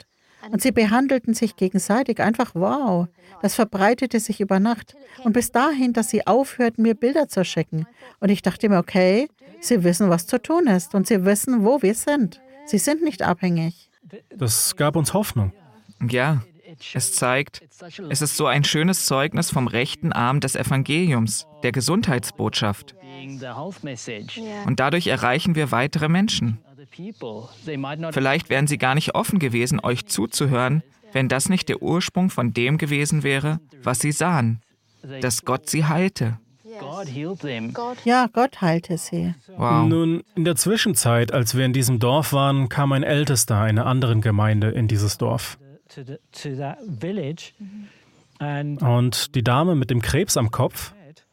Und sie behandelten sich gegenseitig einfach wow. Das verbreitete sich über Nacht. Und bis dahin, dass sie aufhörten, mir Bilder zu schicken. Und ich dachte mir, okay, sie wissen, was zu tun ist. Und sie wissen, wo wir sind. Sie sind nicht abhängig. Das gab uns Hoffnung. Ja, es zeigt, es ist so ein schönes Zeugnis vom rechten Arm des Evangeliums, der Gesundheitsbotschaft. Und dadurch erreichen wir weitere Menschen. Vielleicht wären sie gar nicht offen gewesen, euch zuzuhören, wenn das nicht der Ursprung von dem gewesen wäre, was sie sahen, dass Gott sie heilte. Ja, Gott heilte sie. Wow. Nun, in der Zwischenzeit, als wir in diesem Dorf waren, kam ein Ältester einer anderen Gemeinde in dieses Dorf. Und die Dame mit dem Krebs am Kopf,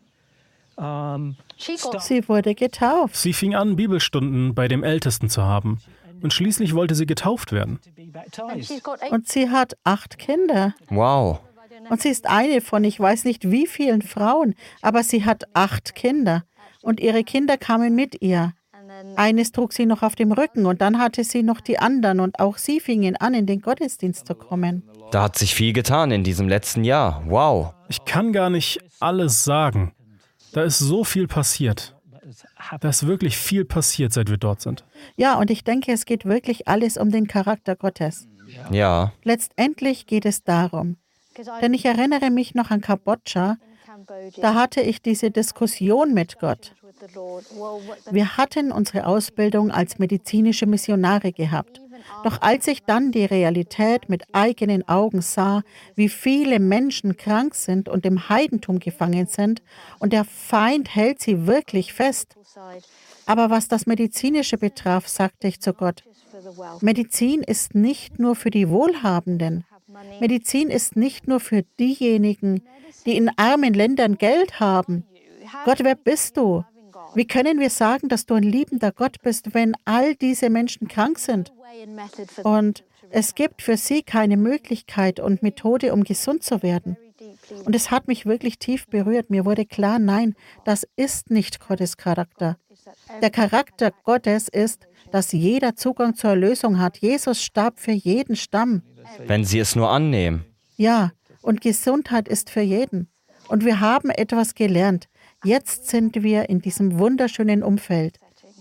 Sie wurde getauft. sie fing an, Bibelstunden bei dem Ältesten zu haben. Und schließlich wollte sie getauft werden. Und sie hat 8 Kinder. Wow. Und sie ist eine von ich weiß nicht wie vielen Frauen, aber sie hat 8 Kinder. Und ihre Kinder kamen mit ihr. Eines trug sie noch auf dem Rücken und dann hatte sie noch die anderen und auch sie fingen an, in den Gottesdienst zu kommen. Da hat sich viel getan in diesem letzten Jahr. Wow. Ich kann gar nicht alles sagen. Da ist so viel passiert. Da ist wirklich viel passiert, seit wir dort sind. Ja, und ich denke, es geht wirklich alles um den Charakter Gottes. Ja. Letztendlich geht es darum. Denn ich erinnere mich noch an Kambodscha, da hatte ich diese Diskussion mit Gott. Wir hatten unsere Ausbildung als medizinische Missionare gehabt. Doch als ich dann die Realität mit eigenen Augen sah, wie viele Menschen krank sind und im Heidentum gefangen sind und der Feind hält sie wirklich fest. Aber was das Medizinische betraf, sagte ich zu Gott, Medizin ist nicht nur für die Wohlhabenden. Medizin ist nicht nur für diejenigen, die in armen Ländern Geld haben. Gott, wer bist du? Wie können wir sagen, dass du ein liebender Gott bist, wenn all diese Menschen krank sind? Und es gibt für sie keine Möglichkeit und Methode, um gesund zu werden. Und es hat mich wirklich tief berührt. Mir wurde klar, nein, das ist nicht Gottes Charakter. Der Charakter Gottes ist, dass jeder Zugang zur Erlösung hat. Jesus starb für jeden Stamm. Wenn sie es nur annehmen. Ja, und Gesundheit ist für jeden. Und wir haben etwas gelernt. Jetzt sind wir in diesem wunderschönen Umfeld.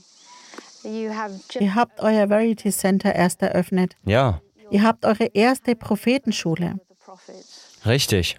Ihr habt euer Verity Center erst eröffnet. Ja, Ihr habt eure erste Prophetenschule. richtig.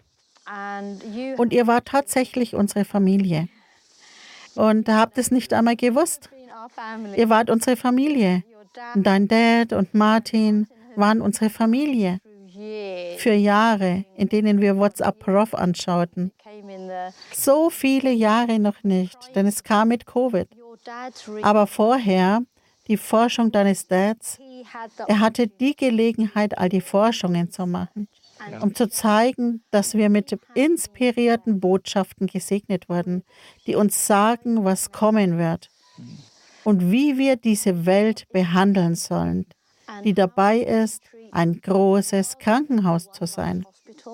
Und ihr wart tatsächlich unsere Familie. Und habt es nicht einmal gewusst. Ihr wart unsere Familie. Und dein Dad und Martin waren unsere Familie. Für Jahre, in denen wir WhatsApp Prof anschauten. So viele Jahre noch nicht, denn es kam mit Covid. Aber vorher, die Forschung deines Dads, er hatte die Gelegenheit, all die Forschungen zu machen, um zu zeigen, dass wir mit inspirierten Botschaften gesegnet wurden, die uns sagen, was kommen wird und wie wir diese Welt behandeln sollen, die dabei ist, ein großes Krankenhaus zu sein.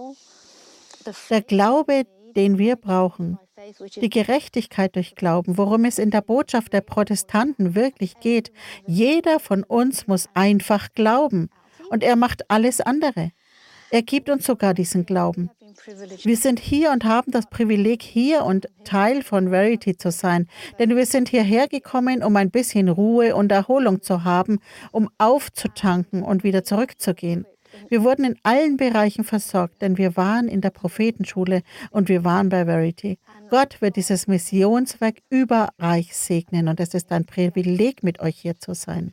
Der Glaube, den wir brauchen, die Gerechtigkeit durch Glauben, worum es in der Botschaft der Protestanten wirklich geht. Jeder von uns muss einfach glauben und er macht alles andere. Er gibt uns sogar diesen Glauben. Wir sind hier und haben das Privileg, hier und Teil von Verity zu sein, denn wir sind hierher gekommen, um ein bisschen Ruhe und Erholung zu haben, um aufzutanken und wieder zurückzugehen. Wir wurden in allen Bereichen versorgt, denn wir waren in der Prophetenschule und wir waren bei Verity. Gott wird dieses Missionswerk überreich segnen und es ist ein Privileg, mit euch hier zu sein.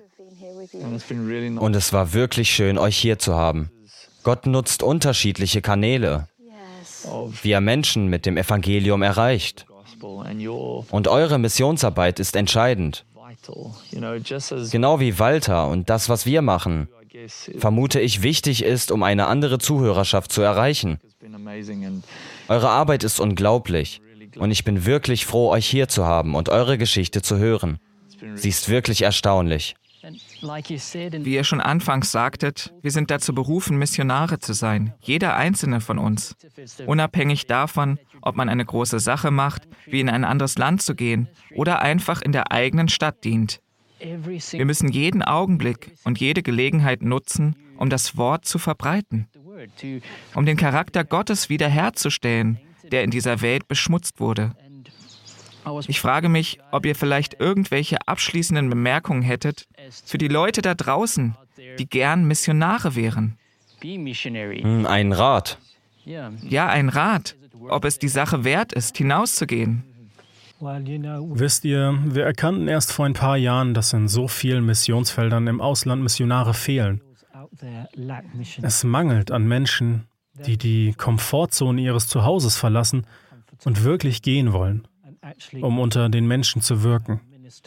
Und es war wirklich schön, euch hier zu haben. Gott nutzt unterschiedliche Kanäle, wie er Menschen mit dem Evangelium erreicht. Und eure Missionsarbeit ist entscheidend. Genau wie Walter und das, was wir machen, vermute ich, wichtig ist, um eine andere Zuhörerschaft zu erreichen. Eure Arbeit ist unglaublich und ich bin wirklich froh, euch hier zu haben und eure Geschichte zu hören. Sie ist wirklich erstaunlich. Wie ihr schon anfangs sagtet, wir sind dazu berufen, Missionare zu sein, jeder einzelne von uns. Unabhängig davon, ob man eine große Sache macht, wie in ein anderes Land zu gehen oder einfach in der eigenen Stadt dient. Wir müssen jeden Augenblick und jede Gelegenheit nutzen, um das Wort zu verbreiten, um den Charakter Gottes wiederherzustellen, der in dieser Welt beschmutzt wurde. Ich frage mich, ob ihr vielleicht irgendwelche abschließenden Bemerkungen hättet für die Leute da draußen, die gern Missionare wären. Ein Rat. Ja, ein Rat, ob es die Sache wert ist, hinauszugehen. Wisst ihr, wir erkannten erst vor ein paar Jahren, dass in so vielen Missionsfeldern im Ausland Missionare fehlen. Es mangelt an Menschen, die die Komfortzone ihres Zuhauses verlassen und wirklich gehen wollen, um unter den Menschen zu wirken.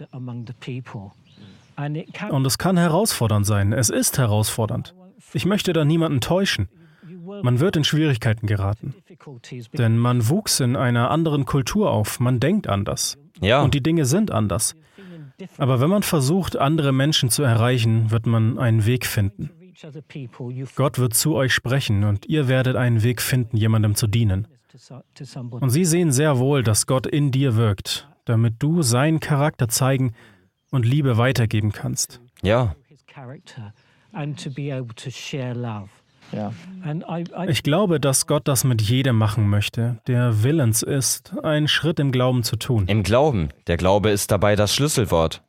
Und es kann herausfordernd sein. Es ist herausfordernd. Ich möchte da niemanden täuschen. Man wird in Schwierigkeiten geraten. Denn man wuchs in einer anderen Kultur auf. Man denkt anders. Ja. Und die Dinge sind anders. Aber wenn man versucht, andere Menschen zu erreichen, wird man einen Weg finden. Gott wird zu euch sprechen und ihr werdet einen Weg finden, jemandem zu dienen. Und sie sehen sehr wohl, dass Gott in dir wirkt, damit du seinen Charakter zeigen und Liebe weitergeben kannst. Ja. Ich glaube, dass Gott das mit jedem machen möchte, der willens ist, einen Schritt im Glauben zu tun. Im Glauben. Der Glaube ist dabei das Schlüsselwort.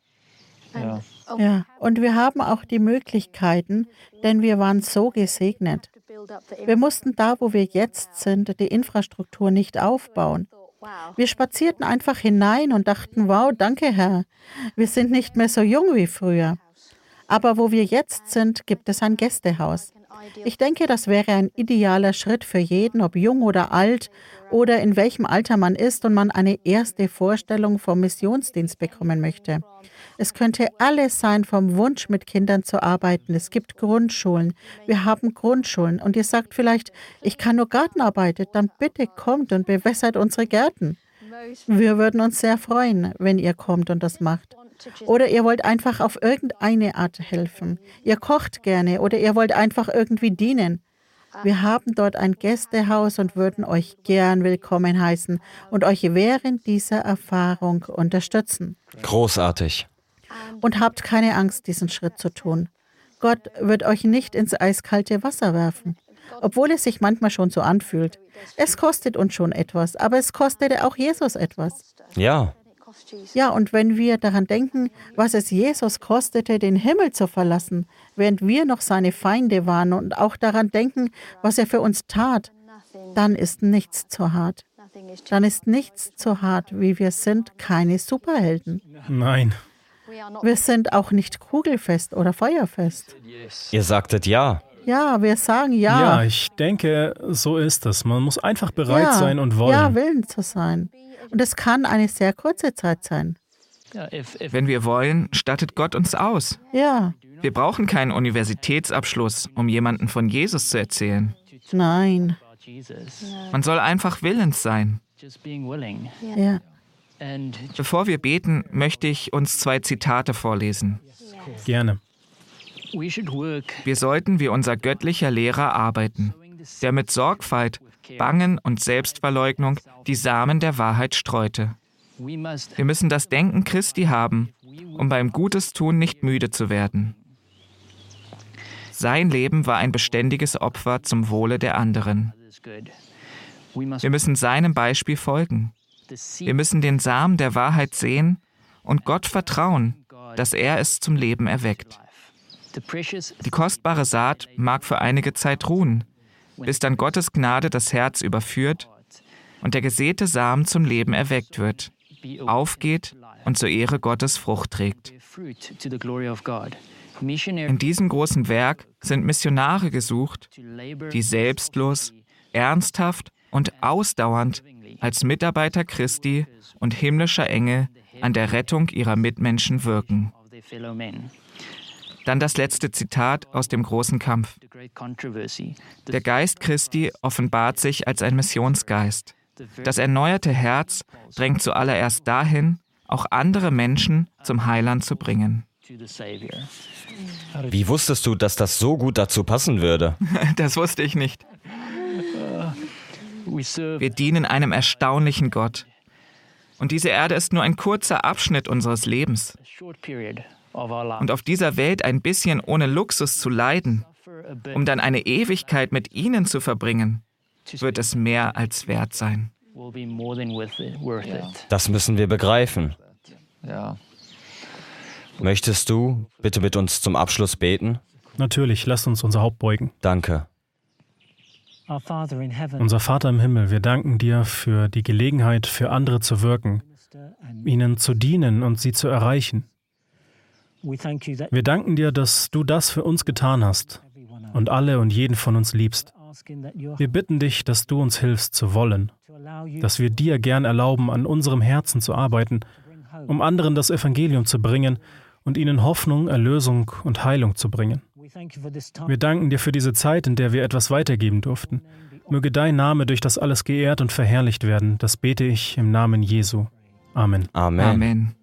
Ja, und wir haben auch die Möglichkeiten, denn wir waren so gesegnet. Wir mussten da, wo wir jetzt sind, die Infrastruktur nicht aufbauen. Wir spazierten einfach hinein und dachten, wow, danke Herr, wir sind nicht mehr so jung wie früher. Aber wo wir jetzt sind, gibt es ein Gästehaus. Ich denke, das wäre ein idealer Schritt für jeden, ob jung oder alt oder in welchem Alter man ist und man eine erste Vorstellung vom Missionsdienst bekommen möchte. Es könnte alles sein, vom Wunsch, mit Kindern zu arbeiten. Es gibt Grundschulen. Wir haben Grundschulen. Und ihr sagt vielleicht, ich kann nur Gartenarbeit. Dann bitte kommt und bewässert unsere Gärten. Wir würden uns sehr freuen, wenn ihr kommt und das macht. Oder ihr wollt einfach auf irgendeine Art helfen. Ihr kocht gerne oder ihr wollt einfach irgendwie dienen. Wir haben dort ein Gästehaus und würden euch gern willkommen heißen und euch während dieser Erfahrung unterstützen. Großartig. Und habt keine Angst, diesen Schritt zu tun. Gott wird euch nicht ins eiskalte Wasser werfen, obwohl es sich manchmal schon so anfühlt. Es kostet uns schon etwas, aber es kostete auch Jesus etwas. Ja. Ja, und wenn wir daran denken, was es Jesus kostete, den Himmel zu verlassen, während wir noch seine Feinde waren und auch daran denken, was er für uns tat, dann ist nichts zu hart. Dann ist nichts zu hart, wie wir sind, keine Superhelden. Nein. Wir sind auch nicht kugelfest oder feuerfest. Ihr sagtet ja. Ja, wir sagen ja. Ja, ich denke, so ist es. Man muss einfach bereit sein und wollen. Ja, willens zu sein. Und es kann eine sehr kurze Zeit sein. Wenn wir wollen, stattet Gott uns aus. Ja. Wir brauchen keinen Universitätsabschluss, um jemandem von Jesus zu erzählen. Nein. Man soll einfach willens sein. Ja. Bevor wir beten, möchte ich uns 2 Zitate vorlesen. Gerne. Wir sollten wie unser göttlicher Lehrer arbeiten, der mit Sorgfalt, Bangen und Selbstverleugnung die Samen der Wahrheit streute. Wir müssen das Denken Christi haben, um beim Gutes tun nicht müde zu werden. Sein Leben war ein beständiges Opfer zum Wohle der anderen. Wir müssen seinem Beispiel folgen. Wir müssen den Samen der Wahrheit sehen und Gott vertrauen, dass er es zum Leben erweckt. Die kostbare Saat mag für einige Zeit ruhen, bis dann Gottes Gnade das Herz überführt und der gesäte Samen zum Leben erweckt wird, aufgeht und zur Ehre Gottes Frucht trägt. In diesem großen Werk sind Missionare gesucht, die selbstlos, ernsthaft und ausdauernd als Mitarbeiter Christi und himmlischer Engel an der Rettung ihrer Mitmenschen wirken. Dann das letzte Zitat aus dem großen Kampf. Der Geist Christi offenbart sich als ein Missionsgeist. Das erneuerte Herz drängt zuallererst dahin, auch andere Menschen zum Heiland zu bringen. Wie wusstest du, dass das so gut dazu passen würde? Das wusste ich nicht. Wir dienen einem erstaunlichen Gott. Und diese Erde ist nur ein kurzer Abschnitt unseres Lebens. und auf dieser Welt ein bisschen ohne Luxus zu leiden, um dann eine Ewigkeit mit ihnen zu verbringen, wird es mehr als wert sein. Das müssen wir begreifen. Möchtest du bitte mit uns zum Abschluss beten? Natürlich, lasst uns unser Haupt beugen. Danke. Unser Vater im Himmel, wir danken dir für die Gelegenheit, für andere zu wirken, ihnen zu dienen und sie zu erreichen. Wir danken dir, dass du das für uns getan hast und alle und jeden von uns liebst. Wir bitten dich, dass du uns hilfst zu wollen, dass wir dir gern erlauben, an unserem Herzen zu arbeiten, um anderen das Evangelium zu bringen und ihnen Hoffnung, Erlösung und Heilung zu bringen. Wir danken dir für diese Zeit, in der wir etwas weitergeben durften. Möge dein Name durch das alles geehrt und verherrlicht werden. Das bete ich im Namen Jesu. Amen. Amen. Amen.